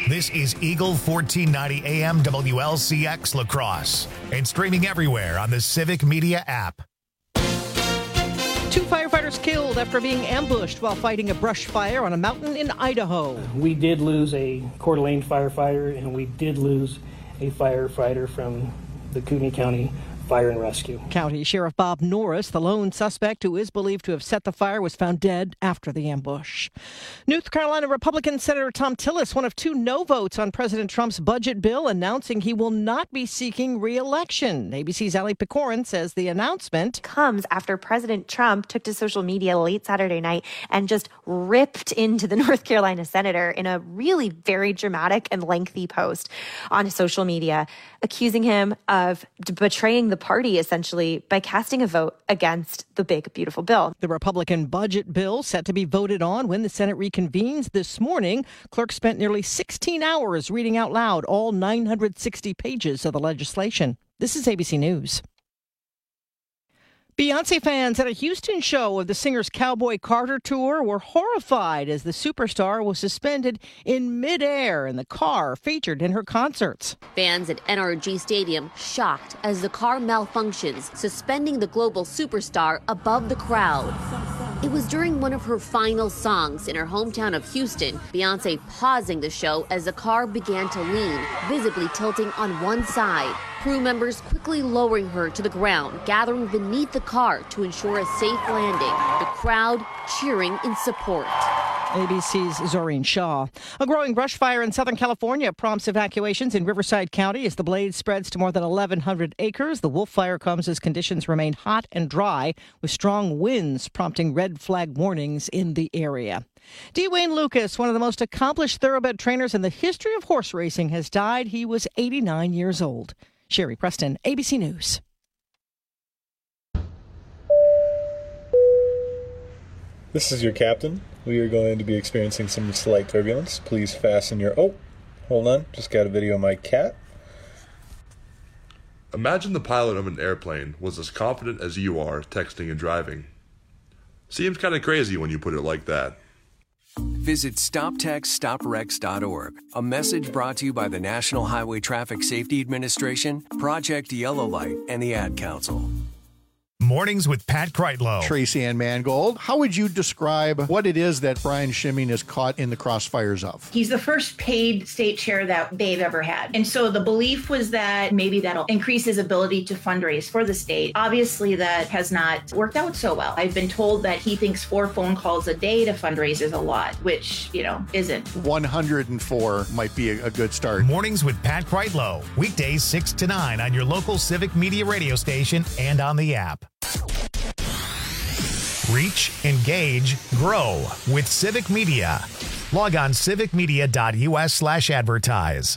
This is Eagle 1490 AM WLCX La Crosse and streaming everywhere on the Civic Media app. 2 firefighters killed after being ambushed while fighting a brush fire on a mountain in Idaho. We did lose a Coeur d'Alene firefighter, and we did lose a firefighter from the Kootenai County Fire and Rescue. County Sheriff Bob Norris, the lone suspect who is believed to have set the fire, was found dead after the ambush. North Carolina Republican Senator Thom Tillis, one of 2 no votes on President Trump's budget bill, announcing he will not be seeking re-election. ABC's Ali Pecorin says the announcement comes after President Trump took to social media late Saturday night and just ripped into the North Carolina senator in a really very dramatic and lengthy post on social media, accusing him of betraying the party, essentially, by casting a vote against the big, beautiful bill. The Republican budget bill set to be voted on when the Senate reconvenes this morning. Clerks spent nearly 16 hours reading out loud all 960 pages of the legislation. This is ABC News. Beyonce fans at a Houston show of the singer's Cowboy Carter tour were horrified as the superstar was suspended in midair in the car featured in her concerts. Fans at NRG Stadium shocked as the car malfunctions, suspending the global superstar above the crowd. It was during one of her final songs in her hometown of Houston, Beyonce pausing the show as the car began to lean, visibly tilting on one side. Crew members quickly lowering her to the ground, gathering beneath the car to ensure a safe landing. The crowd cheering in support. ABC's Zoreen Shaw. A growing brush fire in Southern California prompts evacuations in Riverside County as the blaze spreads to more than 1,100 acres. The wolf fire comes as conditions remain hot and dry, with strong winds prompting red flag warnings in the area. D. Wayne Lucas, one of the most accomplished thoroughbred trainers in the history of horse racing, has died. He was 89 years old. Sherry Preston, ABC News. This is your captain. We are going to be experiencing some slight turbulence. Please fasten your... Oh, hold on. Just got a video of my cat. Imagine the pilot of an airplane was as confident as you are texting and driving. Seems kind of crazy when you put it like that. Visit StopTextStopWrecks.org. A message brought to you by the National Highway Traffic Safety Administration, Project Yellow Light, and the Ad Council. Mornings with Pat Kreitlow. Tracy Ann Mangold, how would you describe what it is that Brian Schimming is caught in the crossfires of? He's the first paid state chair that they've ever had. And so the belief was that maybe that'll increase his ability to fundraise for the state. Obviously, that has not worked out so well. I've been told that he thinks 4 phone calls a day to fundraise is a lot, which, isn't. 104 might be a good start. Mornings with Pat Kreitlow. Weekdays 6 to 9 on your local Civic Media radio station and on the app. Reach, engage, grow with Civic Media. Log on civicmedia.us/advertise.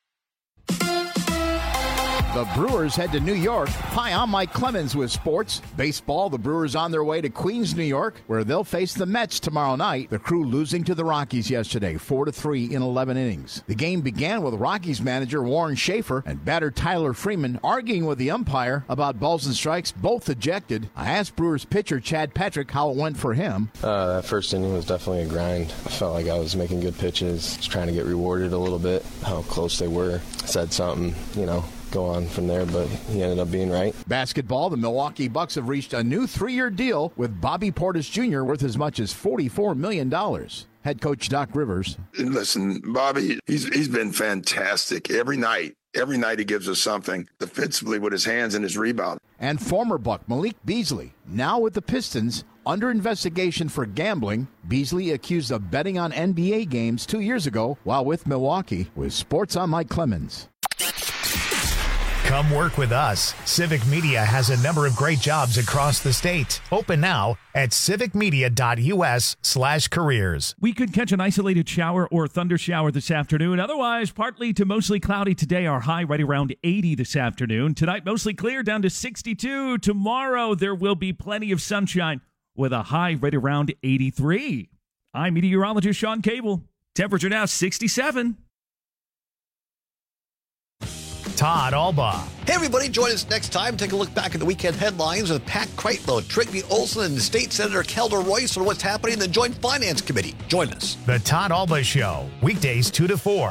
The Brewers head to New York. Hi, I'm Mike Clemens with sports. Baseball, the Brewers on their way to Queens, New York, where they'll face the Mets tomorrow night. The Crew losing to the Rockies yesterday, 4-3 in 11 innings. The game began with Rockies manager Warren Schaefer and batter Tyler Freeman arguing with the umpire about balls and strikes, both ejected. I asked Brewers pitcher Chad Patrick how it went for him. That first inning was definitely a grind. I felt like I was making good pitches, just trying to get rewarded a little bit, how close they were. Said something, go on from there, but he ended up being right. Basketball, the Milwaukee Bucks have reached a new 3-year deal with Bobby Portis Jr. worth as much as $44 million. Head coach Doc Rivers. Listen, Bobby, he's been fantastic every night. Every night he gives us something, defensively with his hands and his rebound. And former Buck Malik Beasley, now with the Pistons, under investigation for gambling. Beasley accused of betting on NBA games 2 years ago while with Milwaukee. With sports, I'm Mike Clemens. Come work with us. Civic Media has a number of great jobs across the state. Open now at civicmedia.us/careers. We could catch an isolated shower or thunder shower this afternoon. Otherwise, partly to mostly cloudy today. Our high right around 80 this afternoon. Tonight, mostly clear down to 62. Tomorrow, there will be plenty of sunshine with a high right around 83. I'm meteorologist Sean Cable. Temperature now 67. Todd Alba. Hey, everybody, join us next time. Take a look back at the weekend headlines with Pat Kreitlow, Trigby Olson, and State Senator Kelda Royce on what's happening in the Joint Finance Committee. Join us. The Todd Alba Show, weekdays 2 to 4.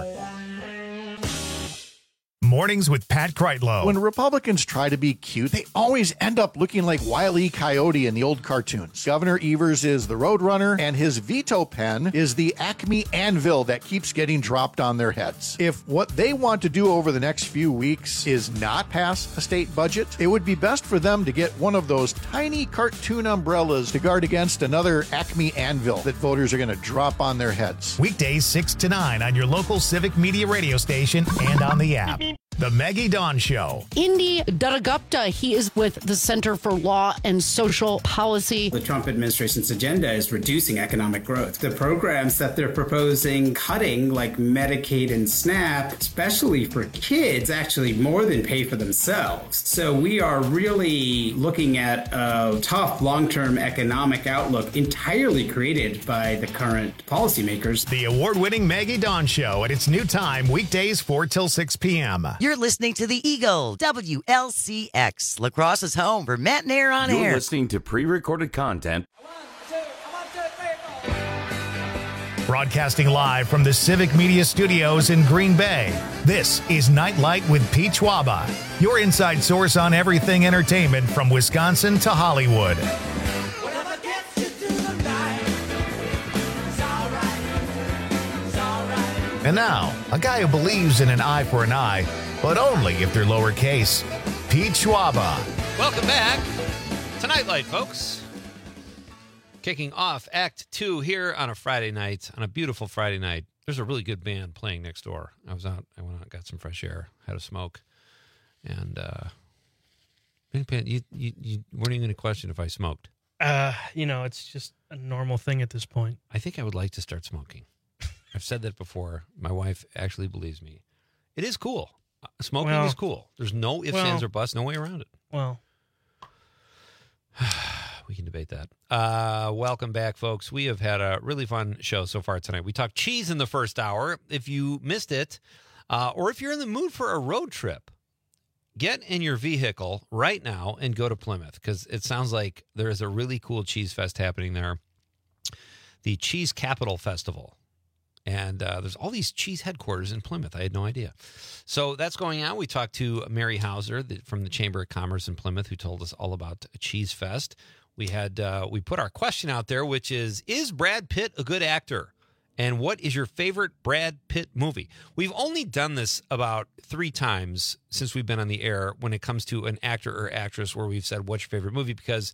Mornings with Pat Kreitlow. When Republicans try to be cute, they always end up looking like Wile E. Coyote in the old cartoons. Governor Evers is the Roadrunner, and his veto pen is the Acme anvil that keeps getting dropped on their heads. If what they want to do over the next few weeks is not pass a state budget, it would be best for them to get one of those tiny cartoon umbrellas to guard against another Acme anvil that voters are going to drop on their heads. Weekdays 6 to 9 on your local Civic Media radio station and on the app. The Maggie Dawn Show. Indy Dadagupta, he is with the Center for Law and Social Policy. The Trump administration's agenda is reducing economic growth. The programs that they're proposing cutting, like Medicaid and SNAP, especially for kids, actually more than pay for themselves. So we are really looking at a tough long-term economic outlook entirely created by the current policymakers. The award-winning Maggie Dawn Show at its new time, weekdays 4 till 6 p.m. You're listening to the Eagle, WLCX, La Crosse's home for Matt and Air on Air. You're listening to pre-recorded content. Broadcasting live from the Civic Media Studios in Green Bay, this is Nightlight with Pete Schwaba, your inside source on everything entertainment from Wisconsin to Hollywood. And now, a guy who believes in an eye for an eye, but only if they're lowercase, Pete Schwaba. Welcome back to Nightlight, folks. Kicking off Act 2 here on a Friday night, on a beautiful Friday night. There's a really good band playing next door. I went out, got some fresh air, had a smoke, and you weren't even going to question if I smoked. It's just a normal thing at this point. I think I would like to start smoking. I've said that before. My wife actually believes me. It is cool. Smoking is cool. There's no ifs, ands, or buts. No way around it. Well, we can debate that. Welcome back, folks. We have had a really fun show so far tonight. We talked cheese in the first hour. If you missed it, or if you're in the mood for a road trip, get in your vehicle right now and go to Plymouth, because it sounds like there is a really cool cheese fest happening there. The Cheese Capital Festival. And there's all these cheese headquarters in Plymouth. I had no idea. So that's going on. We talked to Mary Hauser from the Chamber of Commerce in Plymouth, who told us all about Cheese Fest. We put our question out there, which is Brad Pitt a good actor? And what is your favorite Brad Pitt movie? We've only done this about 3 times since we've been on the air when it comes to an actor or actress where we've said, what's your favorite movie? Because,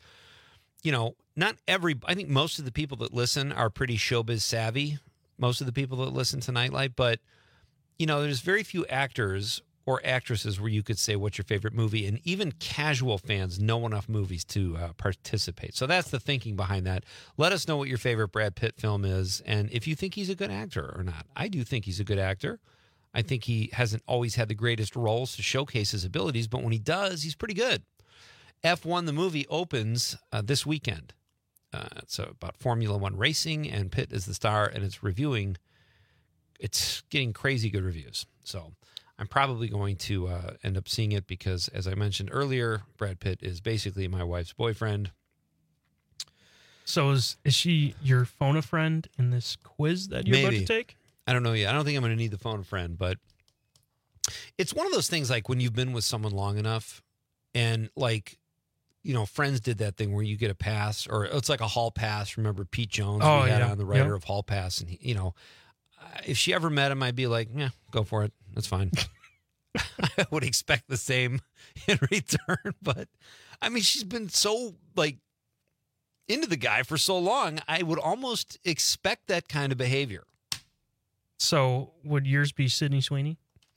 I think most of the people that listen are pretty showbiz savvy. Most of the people that listen to Nightlight, but, there's very few actors or actresses where you could say, what's your favorite movie? And even casual fans know enough movies to participate. So that's the thinking behind that. Let us know what your favorite Brad Pitt film is, and if you think he's a good actor or not. I do think he's a good actor. I think he hasn't always had the greatest roles to showcase his abilities, but when he does, he's pretty good. F1, the movie, opens this weekend. It's about Formula One racing, and Pitt is the star, and it's getting crazy good reviews. So I'm probably going to end up seeing it because, as I mentioned earlier, Brad Pitt is basically my wife's boyfriend. So is she your phone a friend in this quiz that you're about to take? I don't know yet. I don't think I'm going to need the phone a friend, but it's one of those things like when you've been with someone long enough and Friends did that thing where you get a pass, or it's like a hall pass. Remember Pete Jones? We had on the writer of Hall Pass, and if she ever met him, I'd be like, yeah, go for it. That's fine. I would expect the same in return, but she's been so into the guy for so long. I would almost expect that kind of behavior. So would yours be Sydney Sweeney?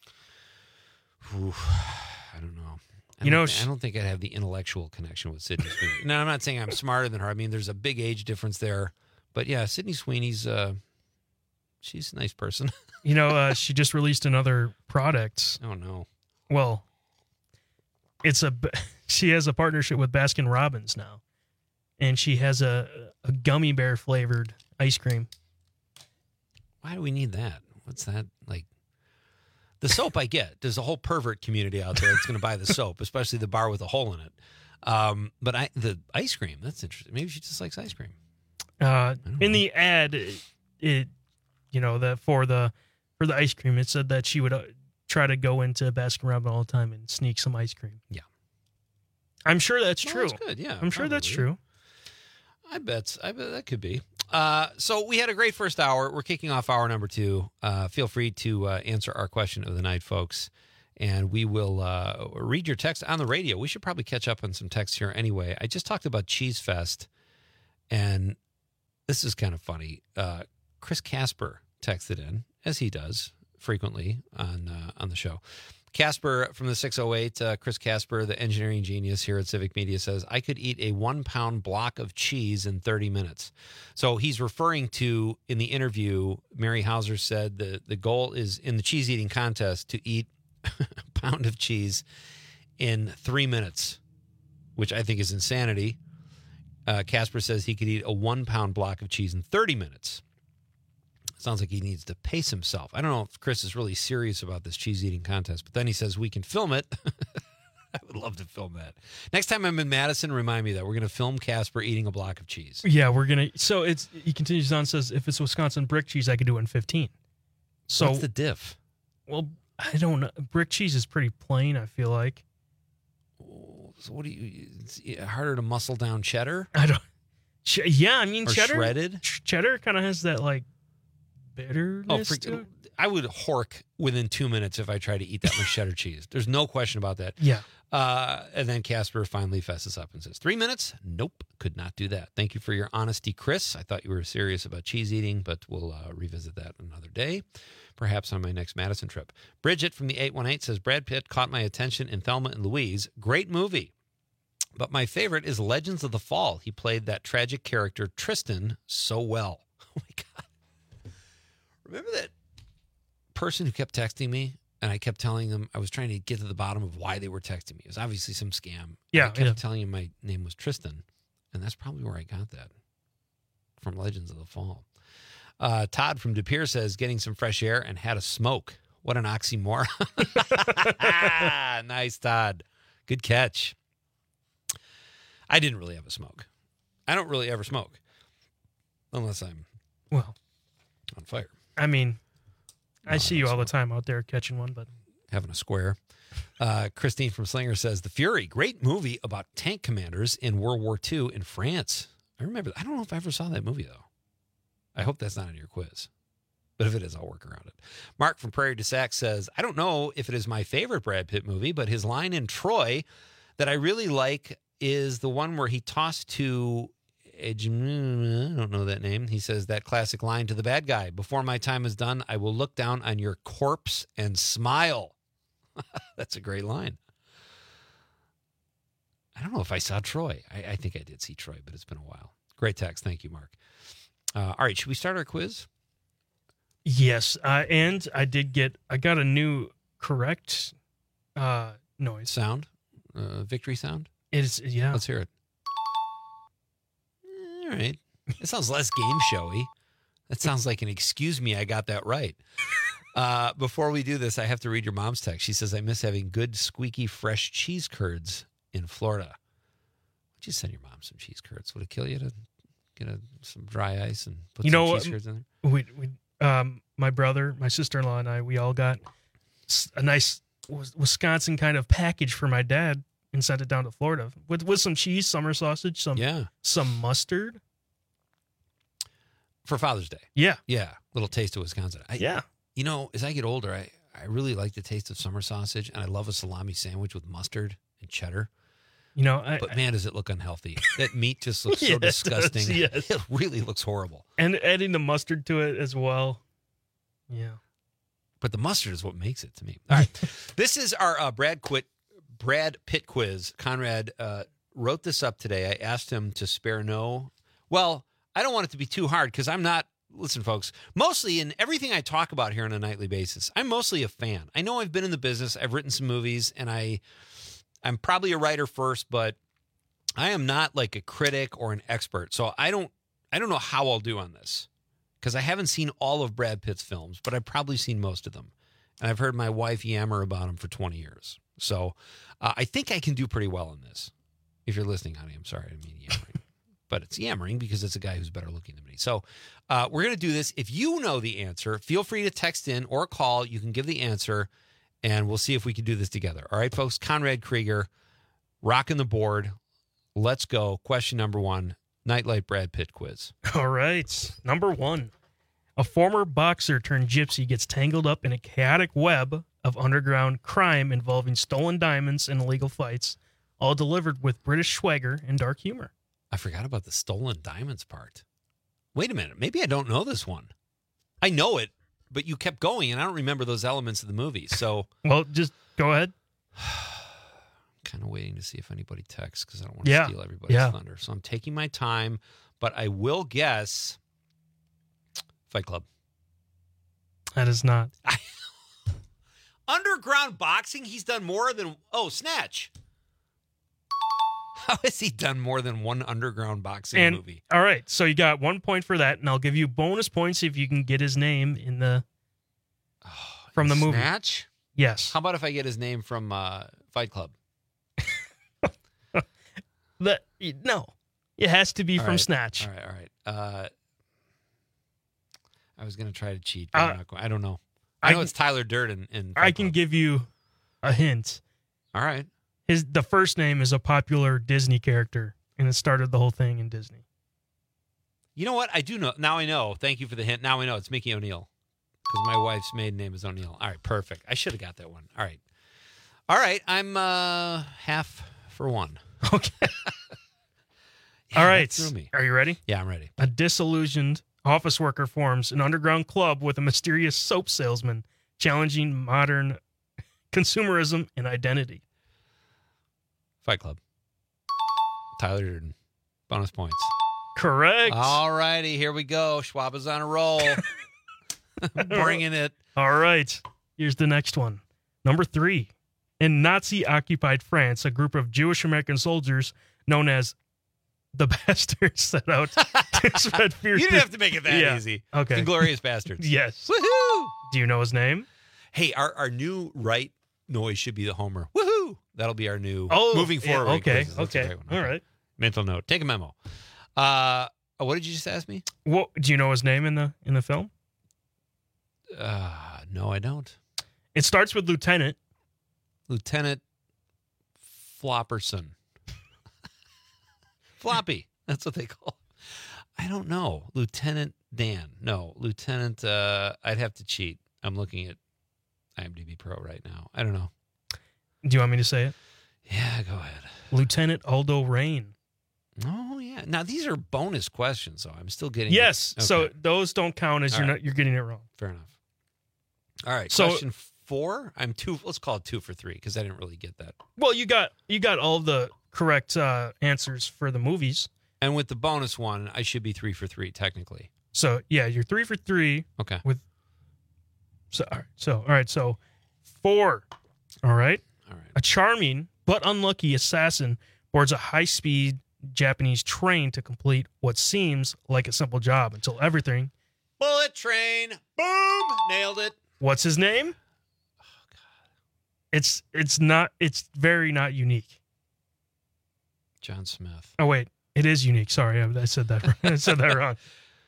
I don't know. I don't think I'd have the intellectual connection with Sydney Sweeney. No, I'm not saying I'm smarter than her. There's a big age difference there. But yeah, Sydney Sweeney's, she's a nice person. She just released another product. Oh, no. Well, she has a partnership with Baskin Robbins now. And she has a gummy bear flavored ice cream. Why do we need that? What's that like? The soap I get. There's a whole pervert community out there that's going to buy the soap, especially the bar with a hole in it. But the ice cream, that's interesting. Maybe she just likes ice cream. In the ad, it that for the ice cream, it said that she would try to go into Baskin-Robbins all the time and sneak some ice cream. Yeah. I'm sure that's true. That's good, yeah. I'm sure that's true. I bet that could be. So we had a great first hour. We're kicking off hour number 2. Feel free to answer our question of the night, folks. And we will read your text on the radio. We should probably catch up on some text here anyway. I just talked about Cheese Fest, and this is kind of funny. Chris Casper texted in, as he does frequently on the show. Casper from the 608, Chris Casper, the engineering genius here at Civic Media, says, I could eat a 1-pound block of cheese in 30 minutes. So he's referring to, in the interview, Mary Hauser said the goal is, in the cheese eating contest, to eat a pound of cheese in 3 minutes, which I think is insanity. Casper says he could eat a 1-pound block of cheese in 30 minutes. Sounds like he needs to pace himself. I don't know if Chris is really serious about this cheese eating contest, but then he says we can film it. I would love to film that. Next time I'm in Madison, remind me that we're going to film Casper eating a block of cheese. Yeah, we're going to. So he continues on, says, if it's Wisconsin brick cheese, I could do it in 15. So what's the diff? Well, I don't know. Brick cheese is pretty plain, I feel like. So what do you, it's harder to muscle down cheddar? I don't. Yeah, I mean, or cheddar. Shredded? Cheddar kind of has that, like, bitterness to it. I would hork within 2 minutes if I tried to eat that much cheddar cheese. There's no question about that. Yeah. And then Casper finally fesses up and says, 3 minutes? Nope, could not do that. Thank you for your honesty, Chris. I thought you were serious about cheese eating, but we'll revisit that another day, perhaps on my next Madison trip. Bridget from the 818 says, Brad Pitt caught my attention in Thelma and Louise. Great movie. But my favorite is Legends of the Fall. He played that tragic character, Tristan, so well. Oh, my God. Remember that person who kept texting me, and I kept telling them I was trying to get to the bottom of why they were texting me. It was obviously some scam. Yeah. I kept telling him my name was Tristan, and that's probably where I got that, from Legends of the Fall. Todd from De Pere says, getting some fresh air and had a smoke. What an oxymoron. Nice, Todd. Good catch. I didn't really have a smoke. I don't really ever smoke unless I'm on fire. I mean, I see you all the time out there catching one, but having a square. Christine from Slinger says, The Fury, great movie about tank commanders in World War II in France. I remember. I don't know if I ever saw that movie, though. I hope that's not in your quiz. But if it is, I'll work around it. Mark from Prairie du Sac says, I don't know if it is my favorite Brad Pitt movie, but his line in Troy that I really like is the one where he tossed to, I don't know that name. He says that classic line to the bad guy, before my time is done, I will look down on your corpse and smile. That's a great line. I don't know if I saw Troy. I think I did see Troy, but it's been a while. Great text. Thank you, Mark. All right, should we start our quiz? Yes, and I got a new correct noise. Sound? Victory sound? It's, yeah. Let's hear it. All right. It sounds less game showy. That sounds like an excuse me, I got that right. Before we do this, I have to read your mom's text. She says, I miss having good, squeaky, fresh cheese curds in Florida. Would you send your mom some cheese curds? Would it kill you to get some dry ice and put some cheese curds in there? My brother, my sister-in-law, and I, we all got a nice Wisconsin kind of package for my dad and sent it down to Florida with some cheese, summer sausage, some mustard. For Father's Day. Yeah. Yeah. Little taste of Wisconsin. Yeah. You know, as I get older, I really like the taste of summer sausage, and I love a salami sandwich with mustard and cheddar. You know, but man, does it look unhealthy. That meat just looks so disgusting. It does, yes. It really looks horrible. And adding the mustard to it as well. Yeah. But the mustard is what makes it to me. All right. This is our Brad Pitt quiz. Conrad wrote this up today. I asked him to spare no. Well, I don't want it to be too hard because I'm not. Listen, folks, mostly in everything I talk about here on a nightly basis, I'm mostly a fan. I know I've been in the business. I've written some movies, and I'm probably a writer first, but I am not like a critic or an expert. So I don't know how I'll do on this because I haven't seen all of Brad Pitt's films, but I've probably seen most of them. and I've heard my wife yammer about him for 20 years. So I think I can do pretty well in this. If you're listening, honey, I'm sorry. I didn't mean yammering. But it's yammering because it's a guy who's better looking than me. So we're going to do this. If you know the answer, feel free to text in or call. You can give the answer, and we'll see if we can do this together. All right, folks? Conrad Krieger, rocking the board. Let's go. Question number 1, Nightlight Brad Pitt quiz. All right. Number 1. A former boxer turned gypsy gets tangled up in a chaotic web of underground crime involving stolen diamonds and illegal fights, all delivered with British swagger and dark humor. I forgot about the stolen diamonds part. Wait a minute. Maybe I don't know this one. I know it, but you kept going, and I don't remember those elements of the movie. So, well, just go ahead. Kind of waiting to see if anybody texts because I don't want to steal everybody's thunder. So I'm taking my time, but I will guess Fight Club. That is not. Underground boxing? He's done more than... Oh, Snatch. How has he done more than one underground boxing movie? All right, so you got 1 point for that, and I'll give you bonus points if you can get his name in the from the movie. Snatch? Yes. How about if I get his name from Fight Club? No, it has to be from Snatch. All right. I was going to try to cheat, but I'm not going. I don't know. I know it's Tyler Durden in Fight I can Club. give you a hint. All right. The first name is a popular Disney character, and it started the whole thing in Disney. You know what? I do know. Now I know. Thank you for the hint. Now I know. It's Mickey O'Neill because my wife's maiden name is O'Neill. All right. Perfect. I should have got that one. All right. I'm half for one. Okay. Yeah, all right. that threw me. Are you ready? Yeah, I'm ready. A disillusioned office worker forms an underground club with a mysterious soap salesman challenging modern consumerism and identity. Fight Club. Tyler Durden. Bonus points. Correct. All righty. Here we go. Schwab is on a roll. Bringing it. All right. Here's the next one. Number 3. In Nazi-occupied France, a group of Jewish American soldiers known as the Bastards set out to spread fear. You didn't have to make it that easy. Okay. Inglorious Bastards. Yes. Woohoo! Do you know his name? Hey, our new right noise should be the Homer. Woohoo! That'll be our new moving forward. Okay. Okay. All right. Mental note. Take a memo. What did you just ask me? What do you know his name in the film? No, I don't. It starts with Lieutenant. Lieutenant Flopperson. Floppy. That's what they call him. I don't know. Lieutenant Dan. No. Lieutenant, I'd have to cheat. I'm looking at IMDb Pro right now. I don't know. Do you want me to say it? Yeah, go ahead. Lieutenant Aldo Rain. Oh, yeah. Now, these are bonus questions, so I'm still getting Yes. it. Okay. So those don't count as you're getting it wrong. Fair enough. All right. So, question 4. I'm 2. Let's call it 2 for 3 because I didn't really get that. Well, you got all the correct answers for the movies. And with the bonus one, I should be 3 for 3 technically. So, yeah, you're 3 for 3. Okay. All right. So 4. All right. A charming but unlucky assassin boards a high-speed Japanese train to complete what seems like a simple job until everything. Bullet train. Boom. Nailed it. What's his name? Oh, God. It's very not unique. John Smith. Oh, wait. It is unique. Sorry. I said that wrong. I said that wrong.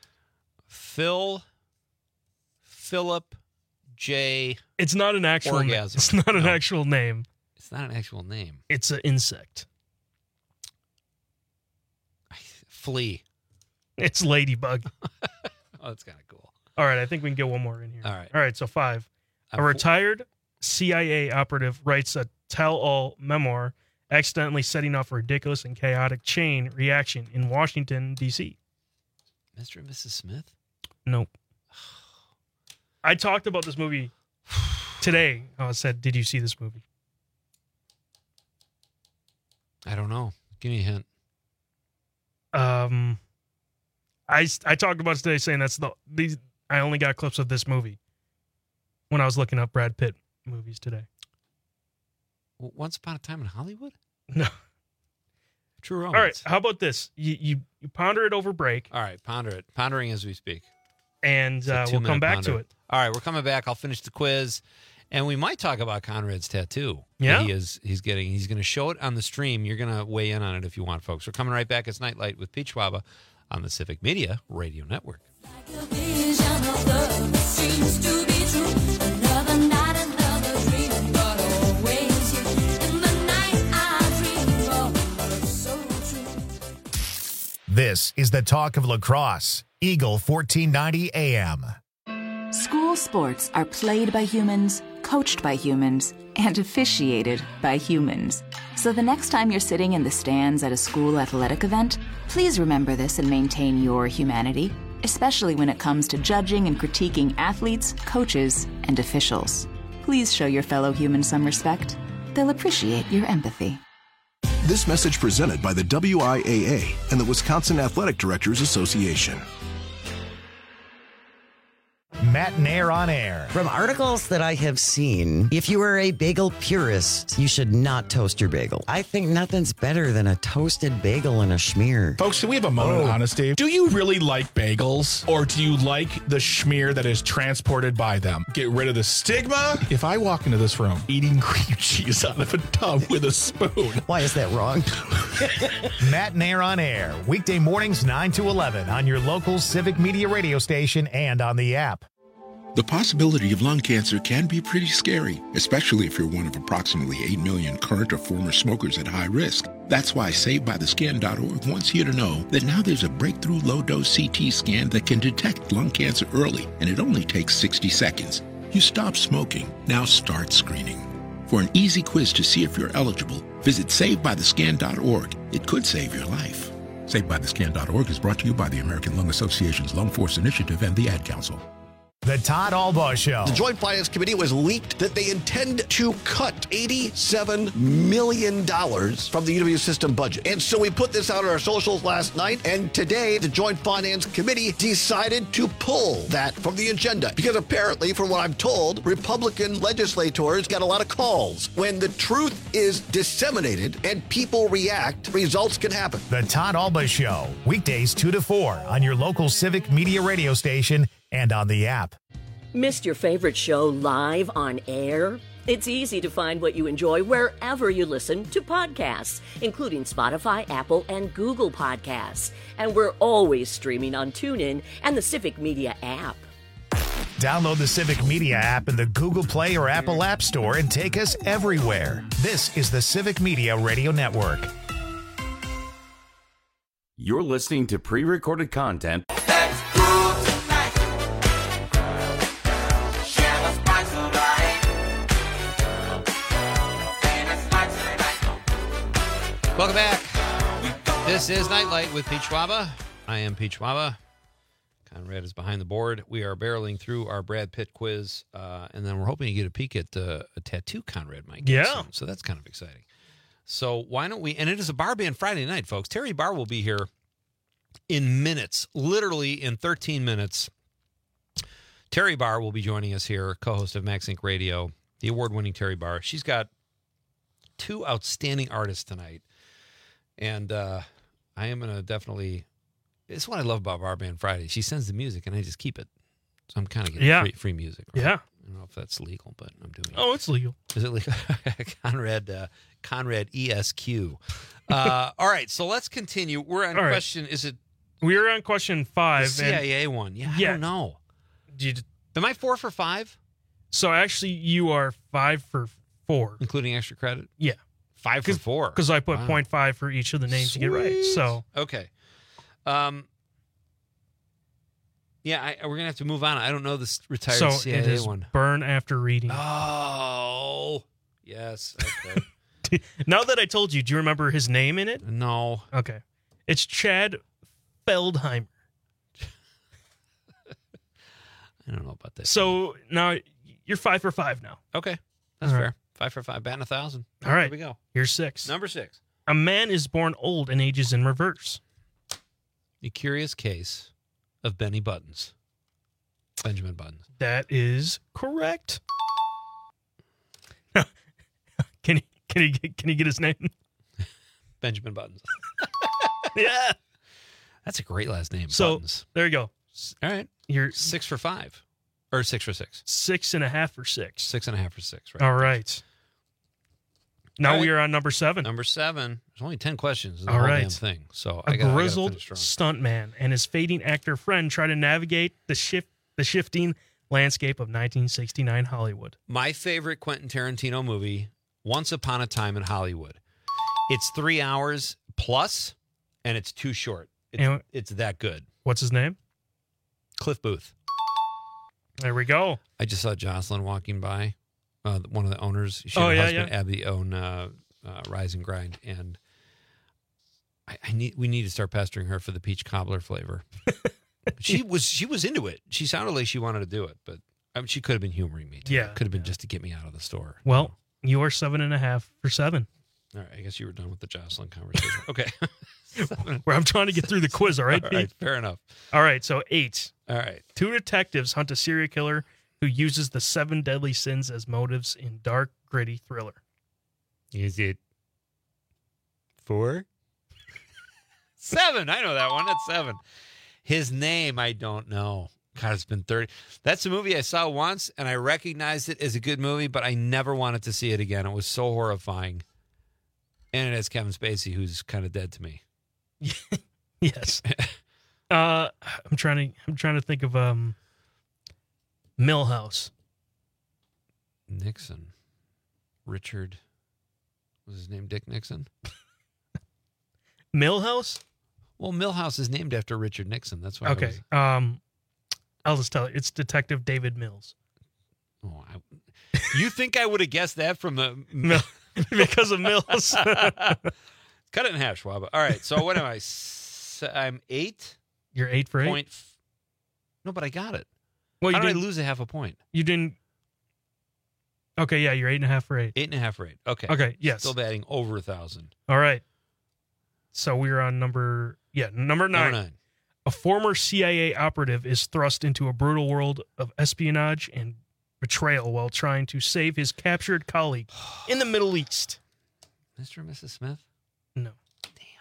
Philip J. It's not an actual Orgasm. It's not an actual name. It's not an actual name. It's an insect. Flea. It's ladybug. Oh, that's kind of cool. All right, I think we can get one more in here. All right. So 5. A retired CIA operative writes a tell-all memoir accidentally setting off a ridiculous and chaotic chain reaction in Washington, D.C. Mr. and Mrs. Smith? Nope. I talked about this movie today. I said, did you see this movie? I don't know. Give me a hint. I talked about it today saying I only got clips of this movie when I was looking up Brad Pitt movies today. Once Upon a Time in Hollywood? No. True Romance. All right. How about this? You ponder it over break. All right. Ponder it. Pondering as we speak. And we'll come back to it. All right. We're coming back. I'll finish the quiz. And we might talk about Conrad's tattoo. Yeah. He's going to show it on the stream. You're going to weigh in on it if you want, folks. We're coming right back. It's Nightlight with Pete Schwaba on the Civic Media Radio Network. This is the talk of lacrosse. Eagle 1490 AM. School sports are played by humans, coached by humans, and officiated by humans. So the next time you're sitting in the stands at a school athletic event, please remember this and maintain your humanity, especially when it comes to judging and critiquing athletes, coaches, and officials. Please show your fellow humans some respect. They'll appreciate your empathy. This message presented by the WIAA and the Wisconsin Athletic Directors Association. Matt and Air on Air. From articles that I have seen, if you are a bagel purist, you should not toast your bagel. I think nothing's better than a toasted bagel and a schmear. Folks, can we have a moment of honesty? Do you really like bagels, or do you like the schmear that is transported by them? Get rid of the stigma. If I walk into this room eating cream cheese out of a tub with a spoon. Why is that wrong? Matt and Air on Air. Weekday mornings 9 to 11 on your local Civic Media radio station and on the app. The possibility of lung cancer can be pretty scary, especially if you're one of approximately 8 million current or former smokers at high risk. That's why SaveByTheScan.org wants you to know that now there's a breakthrough low-dose CT scan that can detect lung cancer early, and it only takes 60 seconds. You stop smoking, now start screening. For an easy quiz to see if you're eligible, visit SaveByTheScan.org. It could save your life. SaveByTheScan.org is brought to you by the American Lung Association's Lung Force Initiative and the Ad Council. The Todd Albaugh Show. The Joint Finance Committee was leaked that they intend to cut $87 million from the UW system budget. And so we put this out on our socials last night, and today the Joint Finance Committee decided to pull that from the agenda. Because apparently, from what I'm told, Republican legislators got a lot of calls. When the truth is disseminated and people react, results can happen. The Todd Albaugh Show. Weekdays 2 to 4 on your local Civic Media radio station and on the app. Missed your favorite show live on air? It's easy to find what you enjoy wherever you listen to podcasts, including Spotify, Apple, and Google Podcasts. And we're always streaming on TuneIn and the Civic Media app. Download the Civic Media app in the Google Play or Apple App Store and take us everywhere. This is the Civic Media Radio Network. You're listening to pre-recorded content. Welcome back. This is Nightlight with Pete Schwaba. I am Pete Schwaba. Conrad is behind the board. We are barreling through our Brad Pitt quiz, and then we're hoping to get a peek at a tattoo Conrad might get soon. So that's kind of exciting. So why don't we, and it is a Bar Band Friday night, folks. Terry Barr will be here in minutes, literally in 13 minutes. Terry Barr will be joining us here, co-host of Max Inc. Radio, the award-winning Terry Barr. She's got two outstanding artists tonight. And I am going to definitely, it's what I love about Bar Band Friday. She sends the music and I just keep it. So I'm kind of getting free music. Right? Yeah. I don't know if that's legal, but I'm doing it. Oh, it's legal. Is it legal? Conrad ESQ. All right, so let's continue. We're on question, is it? We're on question 5. The CIA one. Yeah, I don't know. Am I 4 for 5? So actually you are 5 for 4. Including extra credit? Yeah. 5 for 4. Because I put 0.5 for each of the names to get right. So okay. Yeah, we're going to have to move on. I don't know this retired CIA it is one. Burn After Reading. Oh, yes. Okay. Now that I told you, do you remember his name in it? No. Okay. It's Chad Feldheimer. I don't know about that. So now you're 5 for 5 now. Okay. That's All fair. right. 5 for 5. Batting 1,000. All right. Here we go. Here's 6. Number 6. A man is born old and ages in reverse. The Curious Case of Benny Buttons. Benjamin Buttons. That is correct. Can you get his name? Benjamin Buttons. Yeah. That's a great last name. So Buttons. there you go. All right. You're 6 for 5. Or 6 for 6? 6.5 for 6. 6.5 for 6, right? All right. Now we are on number 7. Number 7. There's only 10 questions. All right. Damn thing. So a grizzled stuntman and his fading actor friend try to navigate the shifting landscape of 1969 Hollywood. My favorite Quentin Tarantino movie, Once Upon a Time in Hollywood. It's 3 hours plus, and it's too short. It's that good. What's his name? Cliff Booth. There we go. I just saw Jocelyn walking by, one of the owners. She and her her husband, Abby, own Rise and Grind, and we need to start pestering her for the peach cobbler flavor. She was into it. She sounded like she wanted to do it, but she could have been humoring me too. Yeah. Could have been just to get me out of the store. Well, you're 7.5 for 7. All right, I guess you were done with the Jocelyn conversation. Okay. Where I'm trying to get through the quiz, all right, All right, fair enough. All right, so 8. All right. 2 detectives hunt a serial killer who uses the 7 deadly sins as motives in dark, gritty thriller. Is it 4? 7. I know that one. That's 7. His name, I don't know. God, it's been 30. That's a movie I saw once, and I recognized it as a good movie, but I never wanted to see it again. It was so horrifying. And it has Kevin Spacey, who's kind of dead to me. Yes. I'm trying to think of Milhouse. Nixon. Richard. Was his name Dick Nixon? Milhouse? Well, Milhouse is named after Richard Nixon. That's why. Okay. I'll just tell you. It's Detective David Mills. Oh, you think I would have guessed that from the because of Mills? Cut it in half, Schwab. All right. So what am I? I'm 8. You're 8 for 8. No, but I got it. Well, how did I lose a half a point? You didn't. Okay, yeah, you're 8.5 for 8. 8.5 for 8. Okay. Okay. Yes. Still batting over 1,000. All right. So we're on number 9. A former CIA operative is thrust into a brutal world of espionage and betrayal while trying to save his captured colleague in the Middle East. Mr. and Mrs. Smith? No. Damn.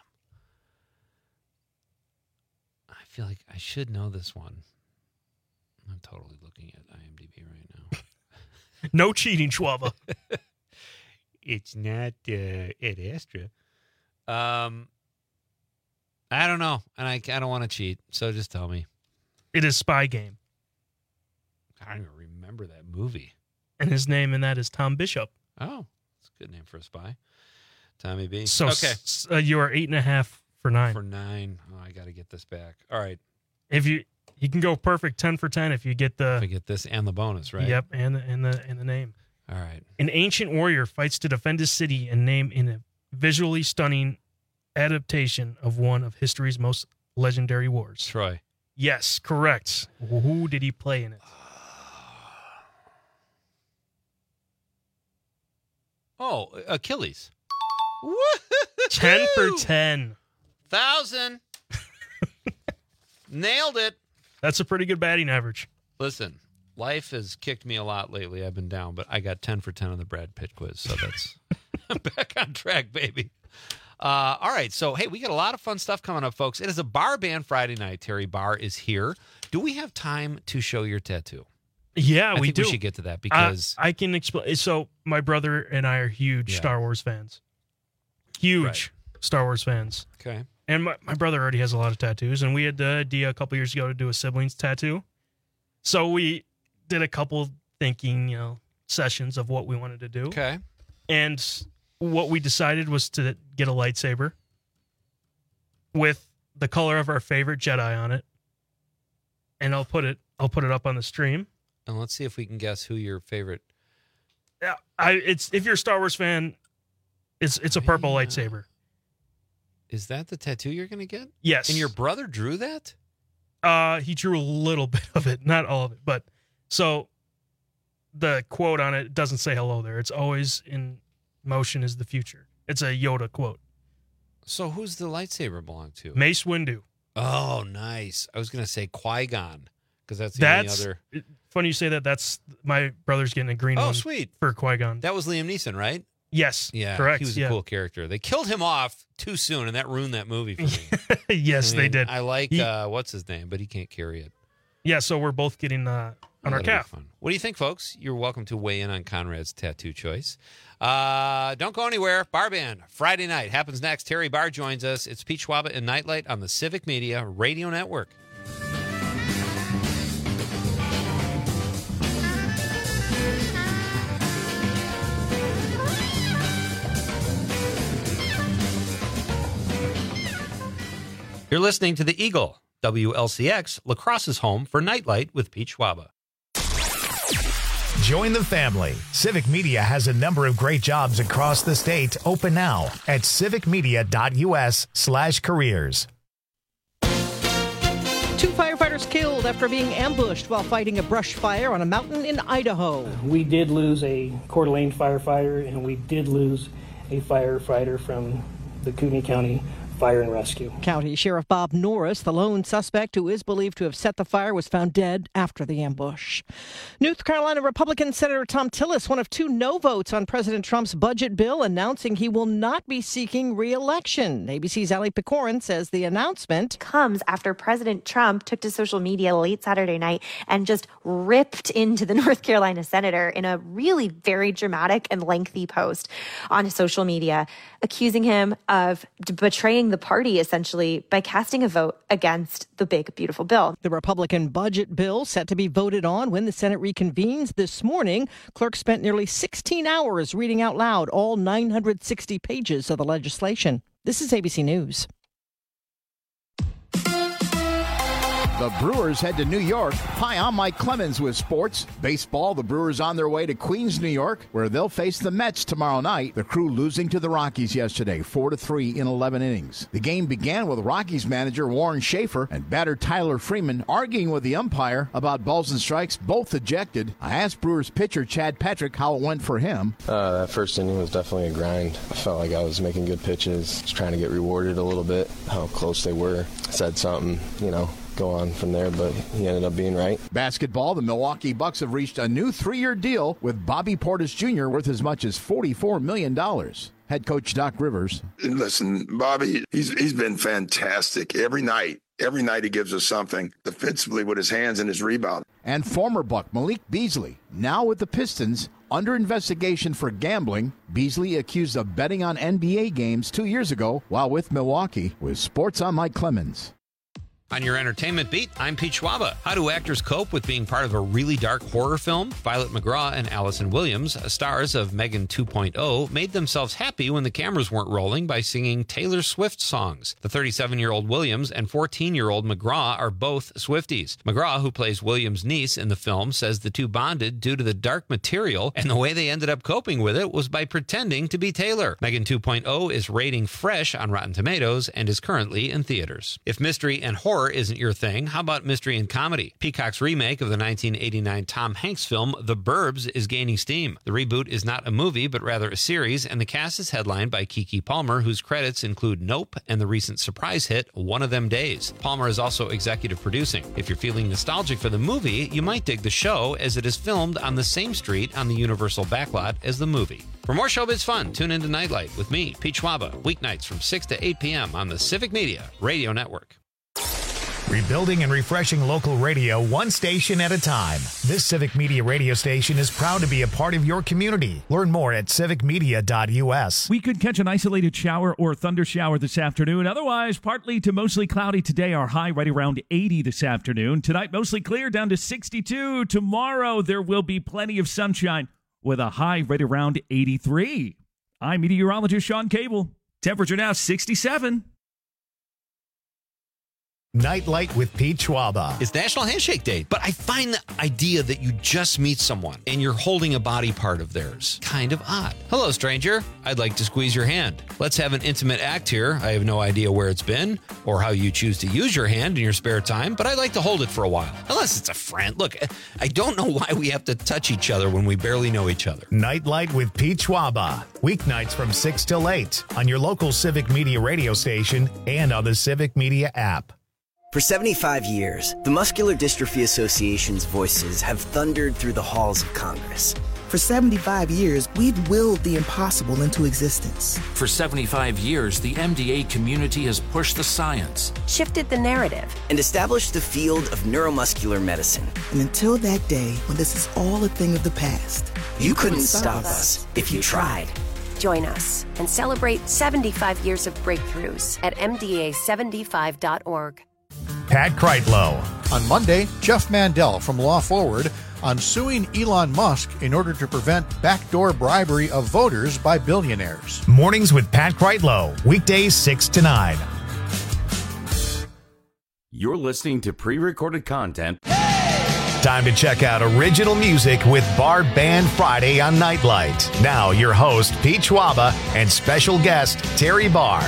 I feel like I should know this one. I'm totally looking at IMDb right now. No cheating, Schwaba. It's not Ed Astra. I don't know, and I don't want to cheat, so just tell me. It is Spy Game. I don't even remember that movie. And his name in that is Tom Bishop. Oh, that's a good name for a spy. Tommy B. So okay. You are 8.5 for 9. For 9. Oh, I got to get this back. All right. If you can go perfect 10 for 10 if you get the. If I get this and the bonus, right? Yep, and the name. All right. An ancient warrior fights to defend his city and name in a visually stunning adaptation of one of history's most legendary wars. Troy. Yes, correct. Who did he play in it? Oh, Achilles. 10 for 10. 1,000. Nailed it. That's a pretty good batting average. Listen, life has kicked me a lot lately. I've been down, but I got 10 for 10 on the Brad Pitt quiz, so that's I'm back on track, baby. All right, so, hey, we got a lot of fun stuff coming up, folks. It is a Bar Band Friday night. Terry Barr is here. Do we have time to show your tattoo? Yeah, I we think do. We should get to that because I can explain. So my brother and I are huge Star Wars fans. Huge Star Wars fans. Okay. And my brother already has a lot of tattoos, and we had the idea a couple years ago to do a siblings tattoo. So we did a couple thinking, sessions of what we wanted to do. Okay. And what we decided was to get a lightsaber with the color of our favorite Jedi on it. And I'll put it up on the stream. And let's see if we can guess who your favorite. Yeah, if you're a Star Wars fan, it's a purple lightsaber. Is that the tattoo you're going to get? Yes. And your brother drew that? He drew a little bit of it, not all of it. But so the quote on it doesn't say hello there. It's always in motion is the future. It's a Yoda quote. So who's the lightsaber belong to? Mace Windu. Oh, nice. I was going to say Qui-Gon because that's the only other. Funny you say that. That's my brother's getting a green one. Oh, sweet. For Qui-Gon. That was Liam Neeson, right? Yes. Yeah. Correct. He was a cool character. They killed him off too soon, and that ruined that movie for me. Yes, they did. I like, what's his name, but he can't carry it. Yeah, so we're both getting on our calf. What do you think, folks? You're welcome to weigh in on Conrad's tattoo choice. Don't go anywhere. Bar Band, Friday night, happens next. Terry Barr joins us. It's Pete Schwaba and Nightlight on the Civic Media Radio Network. You're listening to The Eagle, WLCX, La Crosse's home for Nightlight with Pete Schwaba. Join the family. Civic Media has a number of great jobs across the state open now at civicmedia.us/careers. 2 firefighters killed after being ambushed while fighting a brush fire on a mountain in Idaho. We did lose a Coeur d'Alene firefighter, and we did lose a firefighter from the Kootenai County Fire and Rescue. County Sheriff Bob Norris, the lone suspect who is believed to have set the fire, was found dead after the ambush. North Carolina Republican Senator Thom Tillis, one of 2 no votes on President Trump's budget bill, announcing he will not be seeking re-election. ABC's Ali Pecorin says the announcement comes after President Trump took to social media late Saturday night and just ripped into the North Carolina senator in a really very dramatic and lengthy post on social media, accusing him of betraying the party, essentially, by casting a vote against the big, beautiful bill. The Republican budget bill set to be voted on when the Senate reconvenes this morning. Clerks spent nearly 16 hours reading out loud all 960 pages of the legislation. This is ABC News. The Brewers head to New York. Hi, I'm Mike Clemens with sports. Baseball, the Brewers on their way to Queens, New York, where they'll face the Mets tomorrow night. The Crew losing to the Rockies yesterday, 4-3 in 11 innings. The game began with Rockies manager Warren Schaefer and batter Tyler Freeman arguing with the umpire about balls and strikes, both ejected. I asked Brewers pitcher Chad Patrick how it went for him. That first inning was definitely a grind. I felt like I was making good pitches, just trying to get rewarded a little bit, how close they were. Said something, go on from there, but he ended up being right. Basketball, the Milwaukee Bucks have reached a new 3-year deal with Bobby Portis Jr. worth as much as $44 million. Head coach Doc Rivers. Listen, Bobby, he's been fantastic every night. Every night he gives us something defensively with his hands and his rebound. And former Buck Malik Beasley, now with the Pistons, under investigation for gambling. Beasley accused of betting on NBA games 2 years ago while with Milwaukee. With sports, I'm Mike Clemens. On your entertainment beat, I'm Pete Schwaba. How do actors cope with being part of a really dark horror film? Violet McGraw and Allison Williams, stars of Megan 2.0, made themselves happy when the cameras weren't rolling by singing Taylor Swift songs. The 37-year-old Williams and 14-year-old McGraw are both Swifties. McGraw, who plays Williams' niece in the film, says the two bonded due to the dark material, and the way they ended up coping with it was by pretending to be Taylor. Megan 2.0 is rating fresh on Rotten Tomatoes and is currently in theaters. If mystery and horror isn't your thing, how about mystery and comedy? Peacock's remake of the 1989 Tom Hanks film The Burbs is gaining steam. The reboot is not a movie, but rather a series, and the cast is headlined by Keke Palmer, whose credits include Nope and the recent surprise hit One of Them Days. Palmer is also executive producing. If you're feeling nostalgic for the movie, you might dig the show, as it is filmed on the same street on the Universal backlot as the movie. For more showbiz fun, tune into Nightlight with me, Pete Schwaba, weeknights from 6 to 8 p.m. on the Civic Media Radio Network. Rebuilding and refreshing local radio one station at a time. This Civic Media radio station is proud to be a part of your community. Learn more at civicmedia.us. We could catch an isolated shower or thunder shower this afternoon. Otherwise, partly to mostly cloudy today. Our high right around 80 this afternoon. Tonight, mostly clear down to 62. Tomorrow, there will be plenty of sunshine with a high right around 83. I'm meteorologist Sean Cable. Temperature now 67. Nightlight with Pete Schwaba. It's National Handshake Day, but I find the idea that you just meet someone and you're holding a body part of theirs kind of odd. Hello, stranger. I'd like to squeeze your hand. Let's have an intimate act here. I have no idea where it's been or how you choose to use your hand in your spare time, but I'd like to hold it for a while. Unless it's a friend. Look, I don't know why we have to touch each other when we barely know each other. Nightlight with Pete Schwaba. Weeknights from 6 till 8 on your local Civic Media radio station and on the Civic Media app. For 75 years, the Muscular Dystrophy Association's voices have thundered through the halls of Congress. For 75 years, we've willed the impossible into existence. For 75 years, the MDA community has pushed the science, shifted the narrative, and established the field of neuromuscular medicine. And until that day when this is all a thing of the past, you couldn't stop us if you tried. Join us and celebrate 75 years of breakthroughs at MDA75.org. Pat Kreitlow. On Monday, Jeff Mandel from Law Forward on suing Elon Musk in order to prevent backdoor bribery of voters by billionaires. Mornings with Pat Kreitlow, weekdays 6 to 9. You're listening to pre-recorded content. Time to check out original music with Bar Band Friday on Nightlight. Now, your host, Pete Schwaba, and special guest, Terry Barr.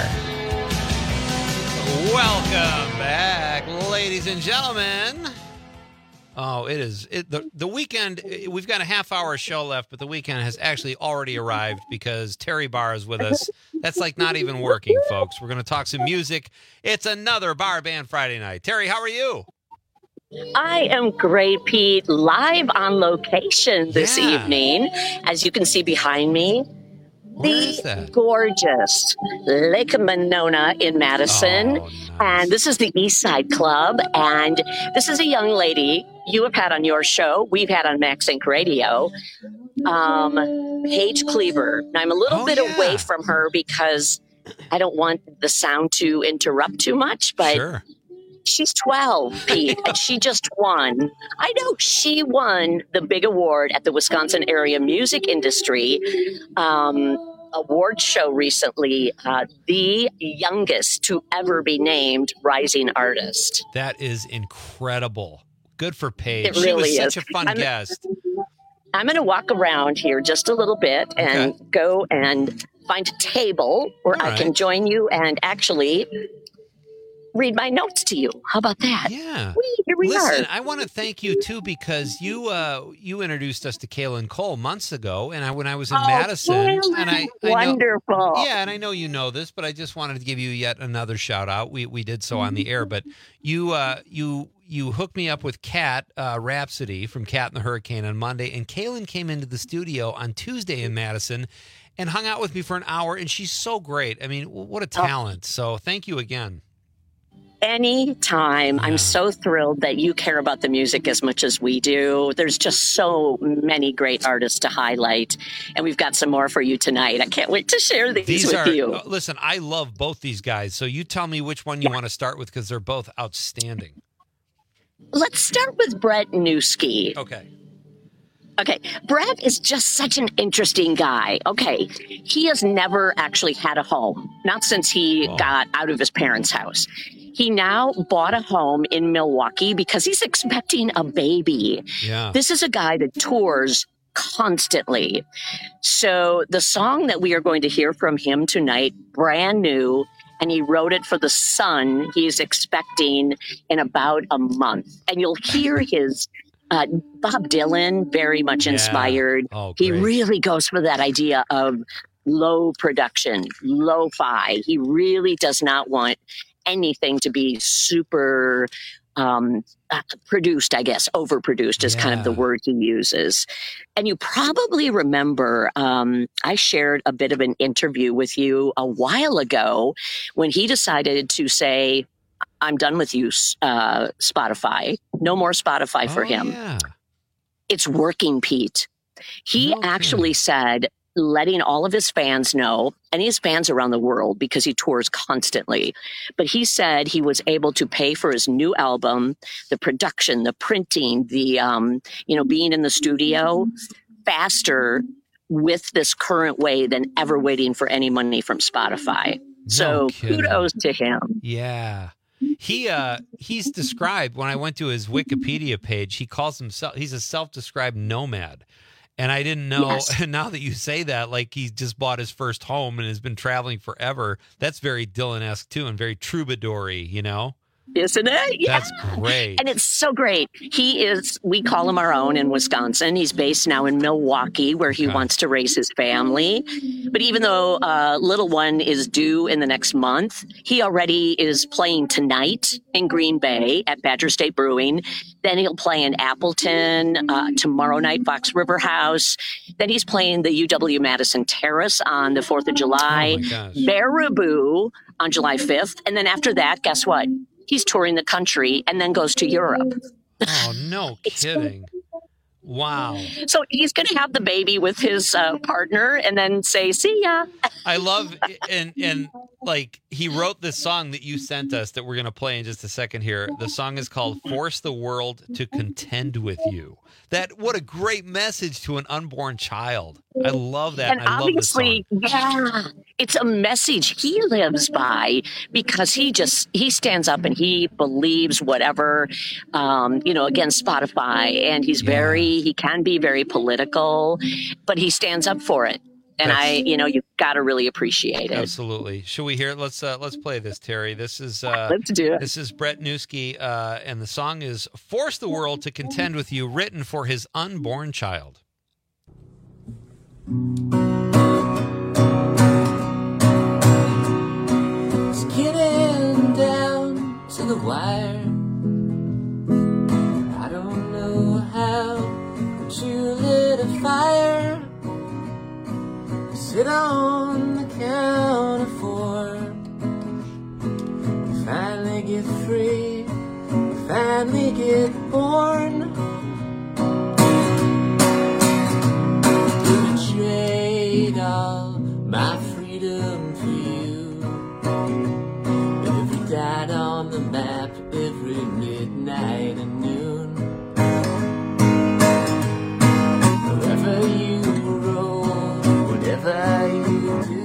Welcome back, ladies and gentlemen. Oh, the weekend. We've got a half-hour show left, but the weekend has actually already arrived because Terry Barr is with us. That's like not even working, folks. We're going to talk some music. It's another Bar Band Friday night. Terry, how are you? I am great, Pete. Live on location this evening, as you can see behind me. The gorgeous Lake Monona in Madison. Oh, nice. And this is the East Side Club. And this is a young lady you have had on your show. We've had on Max Inc. Radio. Paige Cleaver. Now, I'm a little bit away from her because I don't want the sound to interrupt too much. But sure. She's 12, Pete, and she just won. I know she won the big award at the Wisconsin Area Music Industry award show recently, the youngest to ever be named Rising Artist. That is incredible. Good for Paige. It really she was such a fun guest. I'm going to walk around here just a little bit and go and find a table where I can join you and actually read my notes to you. How about that? Yeah. Here we Listen, are. I want to thank you, too, because you introduced us to Kaylin Cole months ago, and when I was in Madison. Kaylin, and I wonderful. And I know you know this, but I just wanted to give you yet another shout-out. We did so on the air, but you hooked me up with Cat Rhapsody from Cat and the Hurricane on Monday, and Kaylin came into the studio on Tuesday in Madison and hung out with me for an hour, and she's so great. I mean, what a talent. So thank you again. Anytime. I'm so thrilled that you care about the music as much as we do. There's just so many great artists to highlight, and we've got some more for you tonight. I can't wait to share these with you. Listen, I love both these guys, so you tell me which one you want to start with because they're both outstanding. Let's start with Brett Newski. Okay, Brett is just such an interesting guy. Okay, he has never actually had a home, not since he got out of his parents' house. He now bought a home in Milwaukee because he's expecting a baby. Yeah. This is a guy that tours constantly. So the song that we are going to hear from him tonight, brand new, and he wrote it for the son he's expecting in about a month. And you'll hear his Bob Dylan, very much inspired. He really goes for that idea of low production, lo-fi. He really does not want anything to be super produced, I guess. Overproduced is kind of the word he uses. And you probably remember I shared a bit of an interview with you a while ago when he decided to say, I'm done with you, Spotify. No more Spotify for him. Yeah. It's working, Pete. He actually said, letting all of his fans know, and he has fans around the world because he tours constantly. But he said he was able to pay for his new album, the production, the printing, the being in the studio faster with this current way than ever waiting for any money from Spotify. So kudos to him. Yeah. He's described, when I went to his Wikipedia page, he calls himself, he's a self-described nomad. And I didn't know, and now that you say that, like he just bought his first home and has been traveling forever, that's very Dylan-esque too, and very troubadour-y, you know? Isn't it? Yeah. That's great. And it's so great. We call him our own in Wisconsin. He's based now in Milwaukee, where he wants to raise his family. But even though little one is due in the next month, he already is playing tonight in Green Bay at Badger State Brewing. Then he'll play in Appleton tomorrow night, Fox River House. Then he's playing the UW-Madison Terrace on the 4th of July. Baraboo on July 5th. And then after that, guess what? He's touring the country and then goes to Europe. Oh, no kidding. Wow. So he's going to have the baby with his partner and then say, see ya. I love, and like he wrote this song that you sent us that we're going to play in just a second here. The song is called Force the World to Contend with You. What a great message to an unborn child. I love that. And obviously, it's a message he lives by because he stands up and he believes whatever, against Spotify. And he can be very political, but he stands up for it. And you've got to really appreciate it. Absolutely. Should we hear it? Let's play this, Terry. This is let's do it. This is Brett Newski, and the song is "Force the World to Contend with You," written for his unborn child. It's getting down to the wire. I don't know how, but you lit a fire. Sit on the count of 4. You finally get free. You finally get born. Gonna trade all my freedom for you. Every dot on the map, every midnight and noon. Wherever you whatever you do,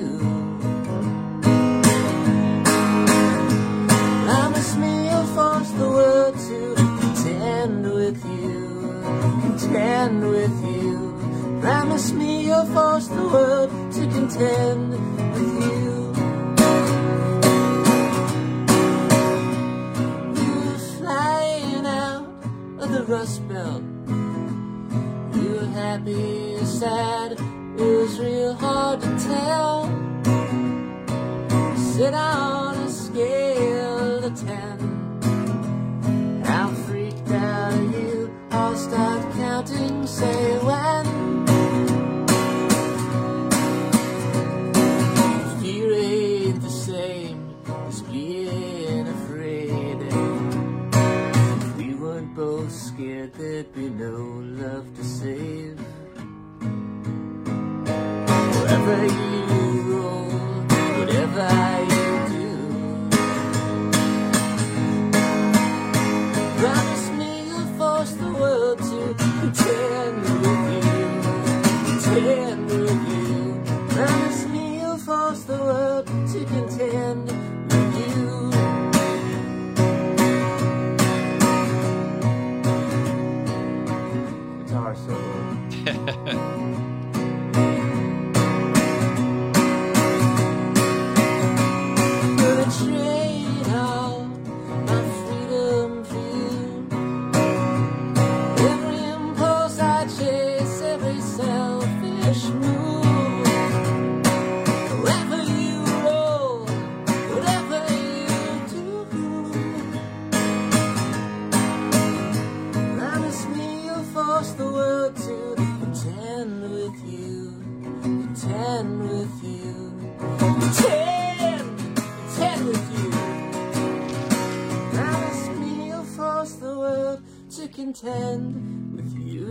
promise me you'll force the world to contend with you, contend with you. Promise me you'll force the world to contend with you. You're flying out of the Rust Belt. You're happy or sad, it was real hard to tell. Sit on a scale of 10. How freaked out are you? I'll start counting, say when. Fear ain't the same as being afraid. If we weren't both scared, there'd be no love to save. Wherever you roll, whatever you do, promise me you'll force the world to contend with you, contend with you. Promise me you'll force the world to contend with you. Guitar solo. Trade all my freedom for you. Every impulse I chase, every selfish move. Wherever you roll, whatever you do, promise me you'll force the world to contend with you, contend with you, contend with you. Promise me you'll force the world to contend with you.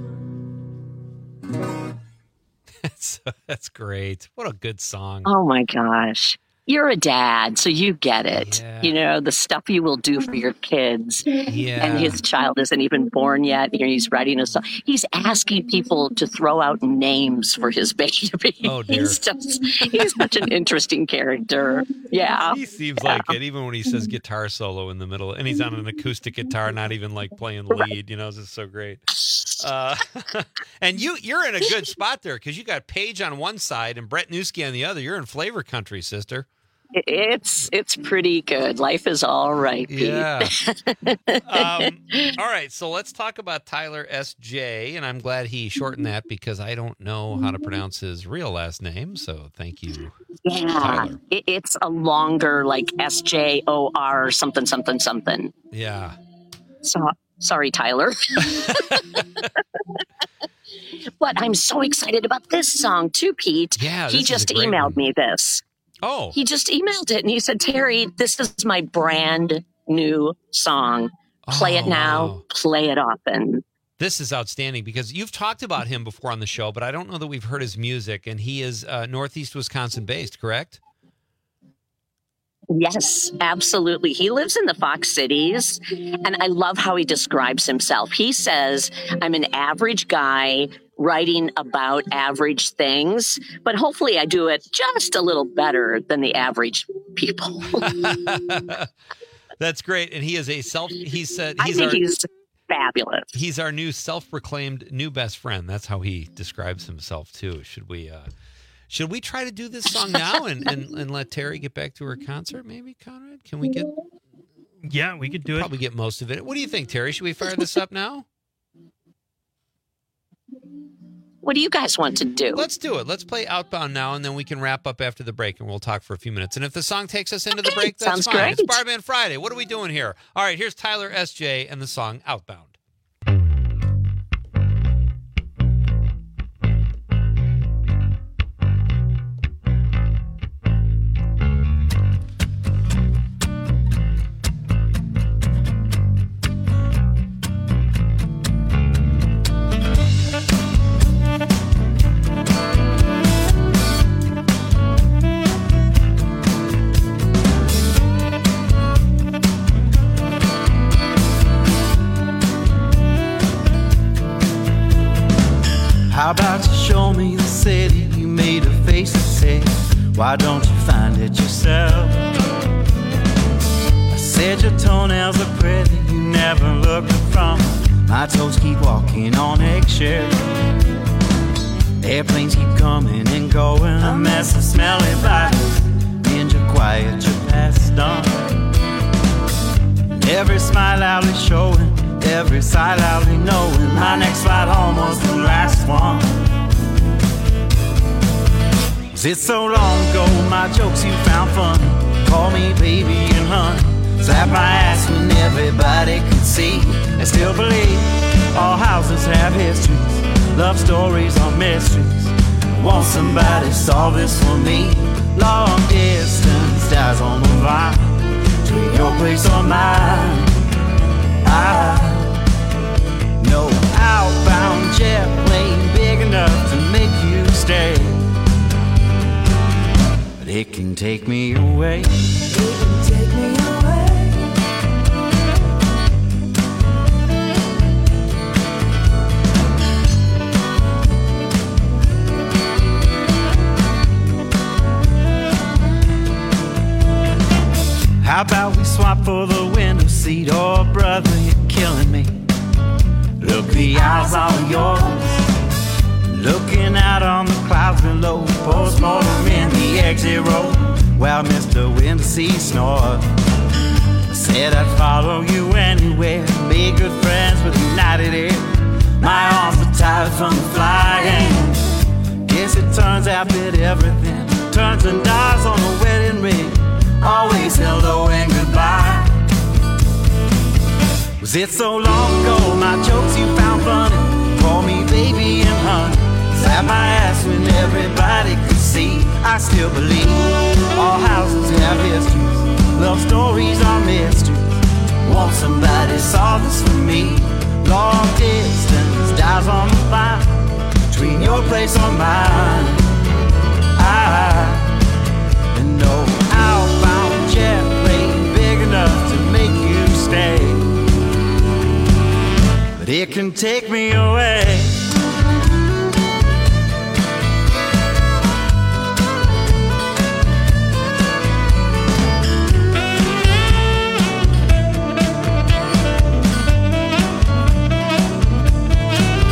That's great. What a good song. Oh my gosh. You're a dad, so you get it. Yeah. You know, the stuff you will do for your kids. Yeah. And his child isn't even born yet. And he's writing a song. He's asking people to throw out names for his baby. Oh, dear. He's such an interesting character. Yeah. He seems like it, even when he says guitar solo in the middle, and he's on an acoustic guitar, not even like playing lead. You know, this is so great. And you're in a good spot there because you got Paige on one side and Brett Newski on the other. You're in flavor country, sister. It's pretty good. Life is all right, Pete. Yeah. All right, so let's talk about Tyler S.J., and I'm glad he shortened that because I don't know how to pronounce his real last name, so thank you, Tyler. It's a longer, like SJOR something, something, something. Yeah. So, sorry, Tyler. But I'm so excited about this song, too, Pete. Yeah, he just emailed me this. Oh. He just emailed it, and he said, Terry, this is my brand new song. Play it now, wow. Play it often. This is outstanding because you've talked about him before on the show, but I don't know that we've heard his music, and he is Northeast Wisconsin based, correct? Yes, absolutely. He lives in the Fox Cities, and I love how he describes himself. He says, I'm an average guy writing about average things, but hopefully I do it just a little better than the average people. That's great. And he is he's fabulous. He's our new self-proclaimed new best friend. That's how he describes himself too. Should we try to do this song now and let Terry get back to her concert? Maybe, Conrad? Can we get? Yeah, we could do it. Probably get most of it. What do you think, Terry? Should we fire this up now? What do you guys want to do? Let's do it. Let's play Outbound now, and then we can wrap up after the break, and we'll talk for a few minutes. And if the song takes us into the break, that's sounds fine. great. It's Bar Band Friday. What are we doing here? All right, here's Tyler S.J. and the song Outbound. How about you show me the city? You made a face and said, why don't you find it yourself? I said your toenails are pretty, you never look from. My toes keep walking on eggshells. Airplanes keep coming and going, a mess of smelly bodies. Ninja quiet, your past done. And every smile loudly showing, every side loudly knowing my next flight home was the last one. Was it so long ago my jokes you found funny? Call me baby and honey, slap my ass when everybody could see. I still believe all houses have histories, love stories are mysteries. Won't somebody solve this for me? Long distance dies on the line between your place or mine. No outbound jet plane big enough to make you stay, but it can take me away. It can take me away. How about we swap for the window seat? Oh, brother, you're killing me. Look, the eyes are yours, looking out on the clouds below. Postmortem in the exit road, while Mr. Window Seat snored. I said I'd follow you anywhere, be good friends with United Air. My arms are tired from the flying. Guess it turns out that everything turns and dies on a wedding ring. Always hello and goodbye. Was it so long ago my jokes you found funny? Call me baby and honey, slap my ass when everybody could see. I still believe all houses have histories, love stories are mysteries. Won't somebody solve this for me? Long distance dies on the line between your place or mine. And no outbound jet plane big enough to make you stay, but it can take me away.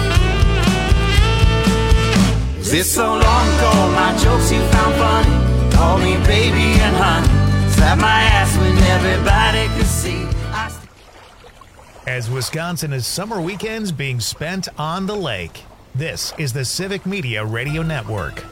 Is it so long ago my jokes you found funny? Call me baby and honey, slap my ass when everybody could see. As Wisconsin is summer weekends being spent on the lake, this is the Civic Media Radio Network.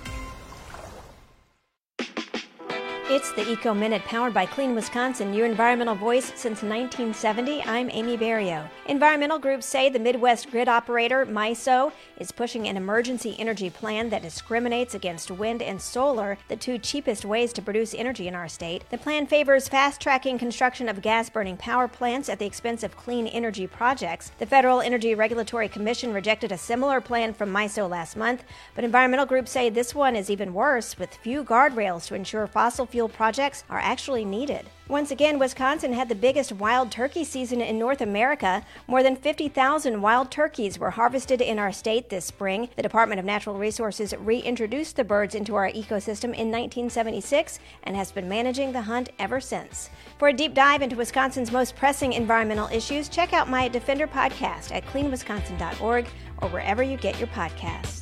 It's the Eco Minute powered by Clean Wisconsin, your environmental voice since 1970. I'm Amy Barrio. Environmental groups say the Midwest grid operator, MISO, is pushing an emergency energy plan that discriminates against wind and solar, the two cheapest ways to produce energy in our state. The plan favors fast-tracking construction of gas-burning power plants at the expense of clean energy projects. The Federal Energy Regulatory Commission rejected a similar plan from MISO last month, but environmental groups say this one is even worse, with few guardrails to ensure fossil fuel projects are actually needed. Once again, Wisconsin had the biggest wild turkey season in North America. More than 50,000 wild turkeys were harvested in our state this spring. The Department of Natural Resources reintroduced the birds into our ecosystem in 1976 and has been managing the hunt ever since. For a deep dive into Wisconsin's most pressing environmental issues, check out my Defender podcast at cleanwisconsin.org or wherever you get your podcasts.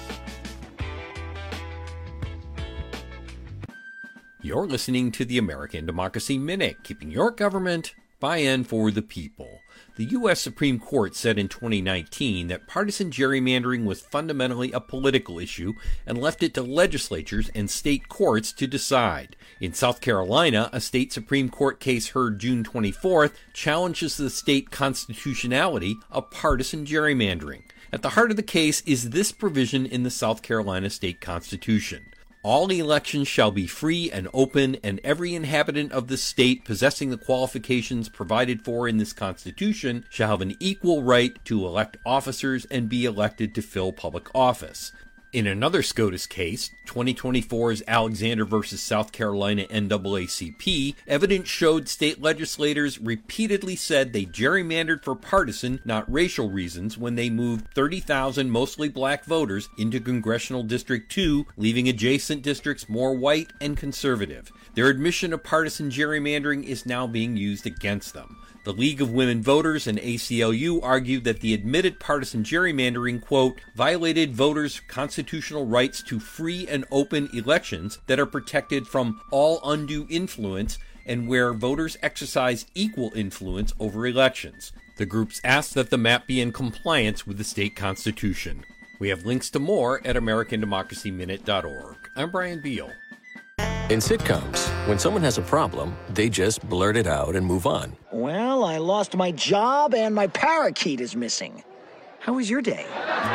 You're listening to the American Democracy Minute, keeping your government by and for the people. The U.S. Supreme Court said in 2019 that partisan gerrymandering was fundamentally a political issue and left it to legislatures and state courts to decide. In South Carolina, a state Supreme Court case heard June 24th challenges the state constitutionality of partisan gerrymandering. At the heart of the case is this provision in the South Carolina state constitution. All elections shall be free and open, and every inhabitant of the state possessing the qualifications provided for in this Constitution shall have an equal right to elect officers and be elected to fill public office. In another SCOTUS case, 2024's Alexander versus South Carolina NAACP, evidence showed state legislators repeatedly said they gerrymandered for partisan, not racial reasons when they moved 30,000 mostly black voters into Congressional District 2, leaving adjacent districts more white and conservative. Their admission of partisan gerrymandering is now being used against them. The League of Women Voters and ACLU argued that the admitted partisan gerrymandering, quote, violated voters' constitutional rights to free and open elections that are protected from all undue influence and where voters exercise equal influence over elections. The groups asked that the map be in compliance with the state constitution. We have links to more at AmericanDemocracyMinute.org. I'm Brian Beal. In sitcoms, when someone has a problem, they just blurt it out and move on. Well, I lost my job and my parakeet is missing. How was your day?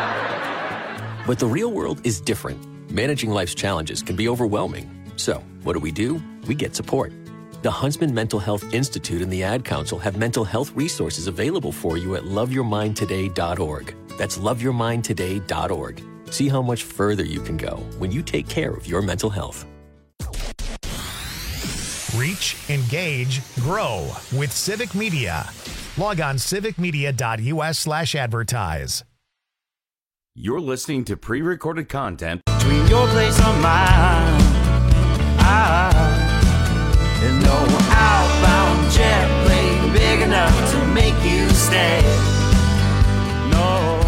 But the real world is different. Managing life's challenges can be overwhelming. So, what do? We get support. The Huntsman Mental Health Institute and the Ad Council have mental health resources available for you at loveyourmindtoday.org. That's loveyourmindtoday.org. See how much further you can go when you take care of your mental health. Reach, engage, grow with Civic Media. Log on civicmedia.us/advertise. You're listening to pre-recorded content. Between your place and mine, and no outbound jet plane big enough to make you stay. No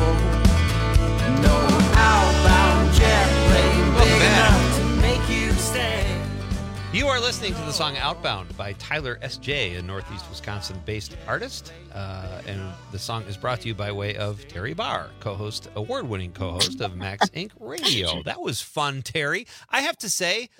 outbound jet plane big enough to make you stay. You are listening to the song Outbound by Tyler S.J., a Northeast Wisconsin-based artist. And the song is brought to you by way of Terry Barr, award-winning co-host of Max Inc. Radio. That was fun, Terry. I have to say,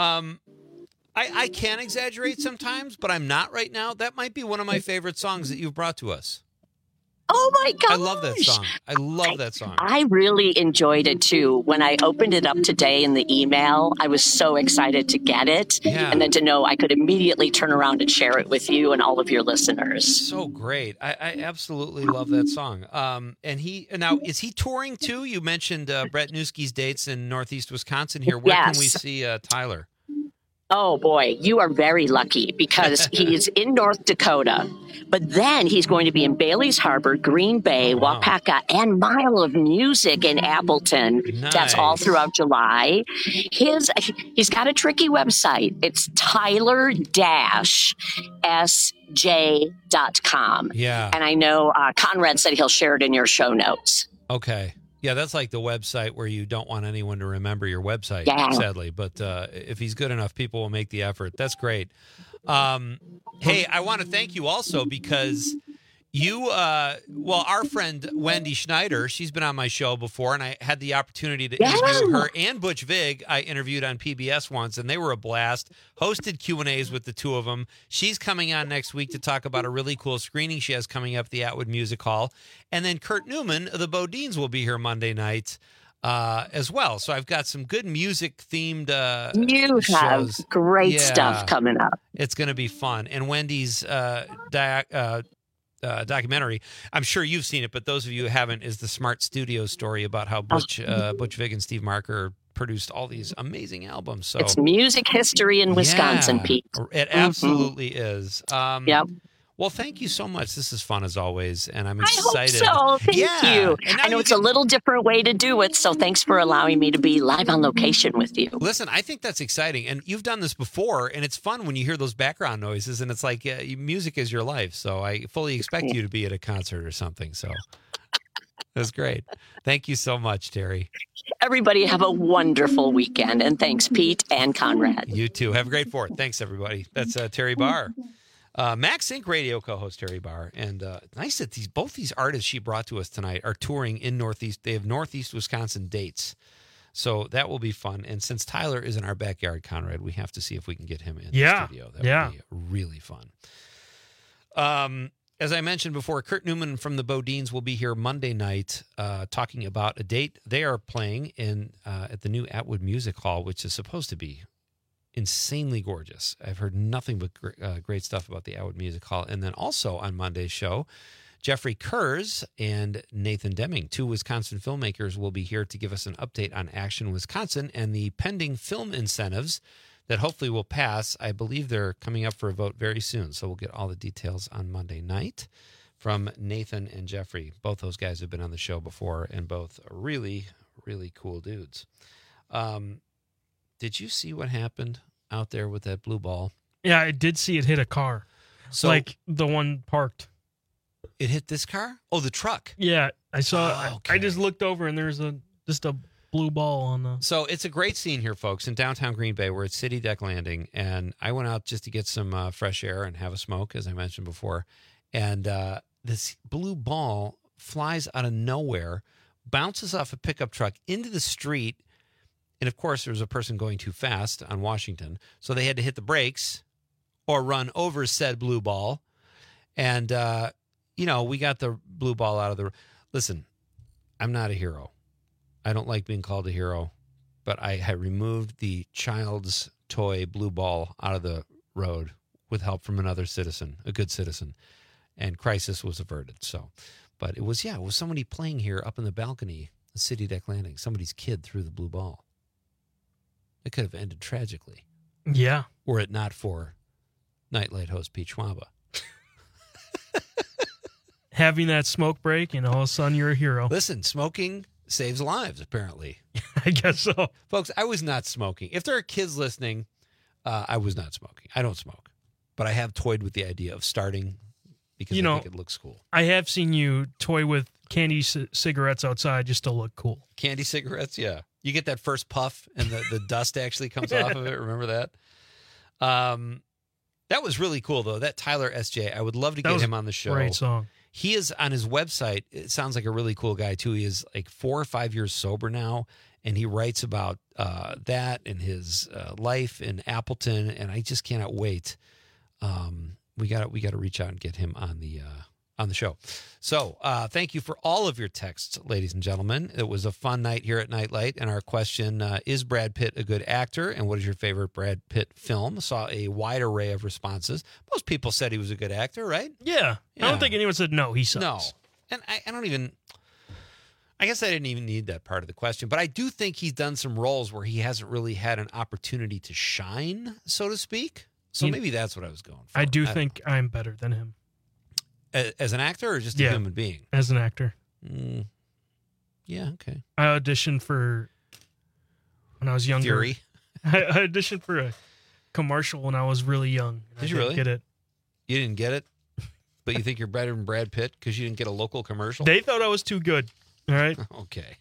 I can exaggerate sometimes, but I'm not right now. That might be one of my favorite songs that you've brought to us. Oh my gosh. I love that song. I love that song. I really enjoyed it too. When I opened it up today in the email, I was so excited to get it. Yeah. And then to know I could immediately turn around and share it with you and all of your listeners. So great. I absolutely love that song. And is he touring too? You mentioned Brett Newski's dates in Northeast Wisconsin here. Where can we see Tyler? Oh boy, you are very lucky because he's in North Dakota, but then he's going to be in Bailey's Harbor, Green Bay, Wapaka, and Mile of Music in Appleton. Nice. That's all throughout July. He's got a tricky website. It's Tyler-SJ.com. Yeah. And I know Conrad said he'll share it in your show notes. Okay. Yeah, that's like the website where you don't want anyone to remember your website, sadly. But if he's good enough, people will make the effort. That's great. Hey, I want to thank you also because you, our friend Wendy Schneider, she's been on my show before, and I had the opportunity to interview her and Butch Vig. I interviewed on PBS once, and they were a blast. Hosted Q&As with the two of them. She's coming on next week to talk about a really cool screening she has coming up at the Atwood Music Hall. And then Kurt Newman of the Bodines will be here Monday night as well. So I've got some good music-themed You have shows. great stuff coming up. It's going to be fun. And Wendy's documentary, I'm sure you've seen it, but those of you who haven't, is the Smart Studios story about how Butch Vig and Steve Marker produced all these amazing albums. So it's music history in Wisconsin, Pete. It absolutely is. Yep. Well, thank you so much. This is fun as always, and I'm excited. I hope so. Thank you. I know it's a little different way to do it, so thanks for allowing me to be live on location with you. Listen, I think that's exciting, and you've done this before, and it's fun when you hear those background noises, and it's like music is your life, so I fully expect you to be at a concert or something, so that's great. Thank you so much, Terry. Everybody have a wonderful weekend, and thanks, Pete and Conrad. You too. Have a great 4th. Thanks, everybody. That's Terry Barr. Max Inc. radio co-host Terry Barr, and nice that both these artists she brought to us tonight are touring in Northeast. They have Northeast Wisconsin dates, so that will be fun. And since Tyler is in our backyard, Conrad, we have to see if we can get him in the studio. That would be really fun. As I mentioned before, Kurt Newman from the Bodines will be here Monday night talking about a date they are playing in at the new Atwood Music Hall, which is supposed to be insanely gorgeous. I've heard nothing but great stuff about the Atwood Music Hall. And then also on Monday's show, Jeffrey Kurz and Nathan Deming, 2 Wisconsin filmmakers, will be here to give us an update on Action Wisconsin and the pending film incentives that hopefully will pass. I believe they're coming up for a vote very soon, so we'll get all the details on Monday night from Nathan and Jeffrey. Both those guys have been on the show before, and both are really, really cool dudes. Did you see what happened out there with that blue ball? Yeah, I did see it hit a car. So, like the one parked. It hit this car? Oh, the truck. Yeah, I saw I just looked over and there's just a blue ball on the... So it's a great scene here, folks, in downtown Green Bay. We're at City Deck Landing, and I went out just to get some fresh air and have a smoke, as I mentioned before. And this blue ball flies out of nowhere, bounces off a pickup truck into the street. And, of course, there was a person going too fast on Washington, so they had to hit the brakes or run over said blue ball. And, we got the blue ball out of the... Listen, I'm not a hero. I don't like being called a hero, but I had removed the child's toy blue ball out of the road with help from another citizen, a good citizen, and crisis was averted. So, but it was somebody playing here up in the balcony, the City Deck Landing. Somebody's kid threw the blue ball. It could have ended tragically. Yeah. Were it not for Nightlight host Pete Schwaba. Having that smoke break, and all of a sudden you're a hero. Listen, smoking saves lives, apparently. I guess so. Folks, I was not smoking. If there are kids listening, I was not smoking. I don't smoke. But I have toyed with the idea of starting because I think it looks cool. I have seen you toy with candy cigarettes outside just to look cool. Candy cigarettes, yeah. You get that first puff and the dust actually comes off of it. Remember that? That was really cool, though. That Tyler S.J., I would love to get him on the show. Great song. He is on his website. It sounds like a really cool guy, too. He is like 4 or 5 years sober now, and he writes about that and his life in Appleton, and I just cannot wait. We got to reach out and get him on the show. So thank you for all of your texts, ladies and gentlemen. It was a fun night here at Nightlight, and our question, is Brad Pitt a good actor, and what is your favorite Brad Pitt film? Saw a wide array of responses. Most people said he was a good actor, right? Yeah. I don't think anyone said no, he sucks. No. And I guess I didn't even need that part of the question, but I do think he's done some roles where he hasn't really had an opportunity to shine, so to speak. So maybe that's what I was going for. I do think I'm better than him. As an actor or just a human being? As an actor. Yeah, okay. I auditioned for, when I was younger. Fury? I auditioned for a commercial when I was really young. Did you really? Get it. You didn't get it? But you think you're better than Brad Pitt because you didn't get a local commercial? They thought I was too good. All right. Okay.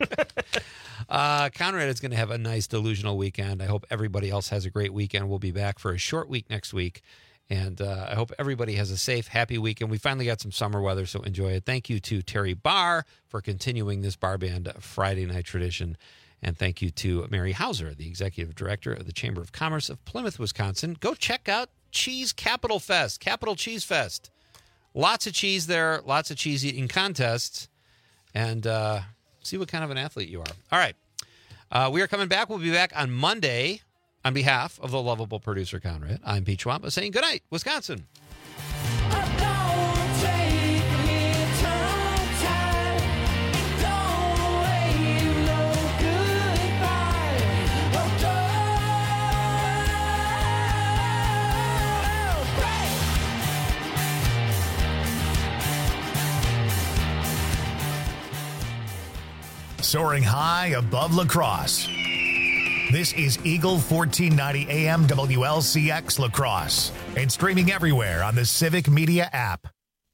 Conrad is going to have a nice delusional weekend. I hope everybody else has a great weekend. We'll be back for a short week next week. And I hope everybody has a safe, happy weekend. We finally got some summer weather, so enjoy it. Thank you to Terry Barr for continuing this Bar Band Friday night tradition. And thank you to Mary Hauser, the Executive Director of the Chamber of Commerce of Plymouth, Wisconsin. Go check out Cheese Capital Fest, Capital Cheese Fest. Lots of cheese there, lots of cheese eating contests, and see what kind of an athlete you are. All right. We are coming back. We'll be back on Monday. On behalf of the lovable producer, Conrad, I'm Pete Schwampa saying good night, Wisconsin. Soaring high above La Crosse. This is Eagle 1490 AM WLCX La Crosse and streaming everywhere on the Civic Media app.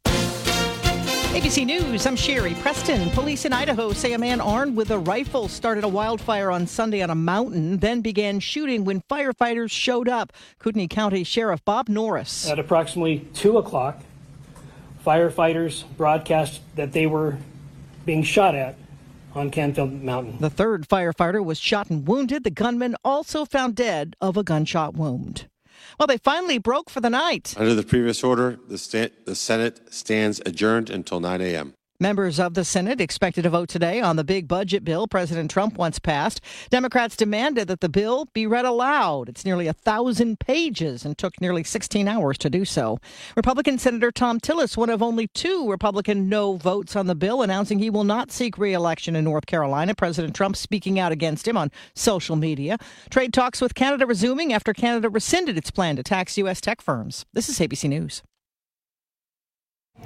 ABC News, I'm Sherry Preston. Police in Idaho say a man armed with a rifle started a wildfire on Sunday on a mountain, then began shooting when firefighters showed up. Kootenai County Sheriff Bob Norris. At approximately 2 o'clock, firefighters broadcast that they were being shot at on Canfield Mountain. The third firefighter was shot and wounded. The gunman also found dead of a gunshot wound. Well, they finally broke for the night. Under the previous order, the Senate stands adjourned until 9 a.m. Members of the Senate expected to vote today on the big budget bill President Trump once passed. Democrats demanded that the bill be read aloud. It's nearly 1,000 pages and took nearly 16 hours to do so. Republican Senator Tom Tillis, one of only 2 Republican no votes on the bill, announcing he will not seek re-election in North Carolina. President Trump speaking out against him on social media. Trade talks with Canada resuming after Canada rescinded its plan to tax U.S. tech firms. This is ABC News.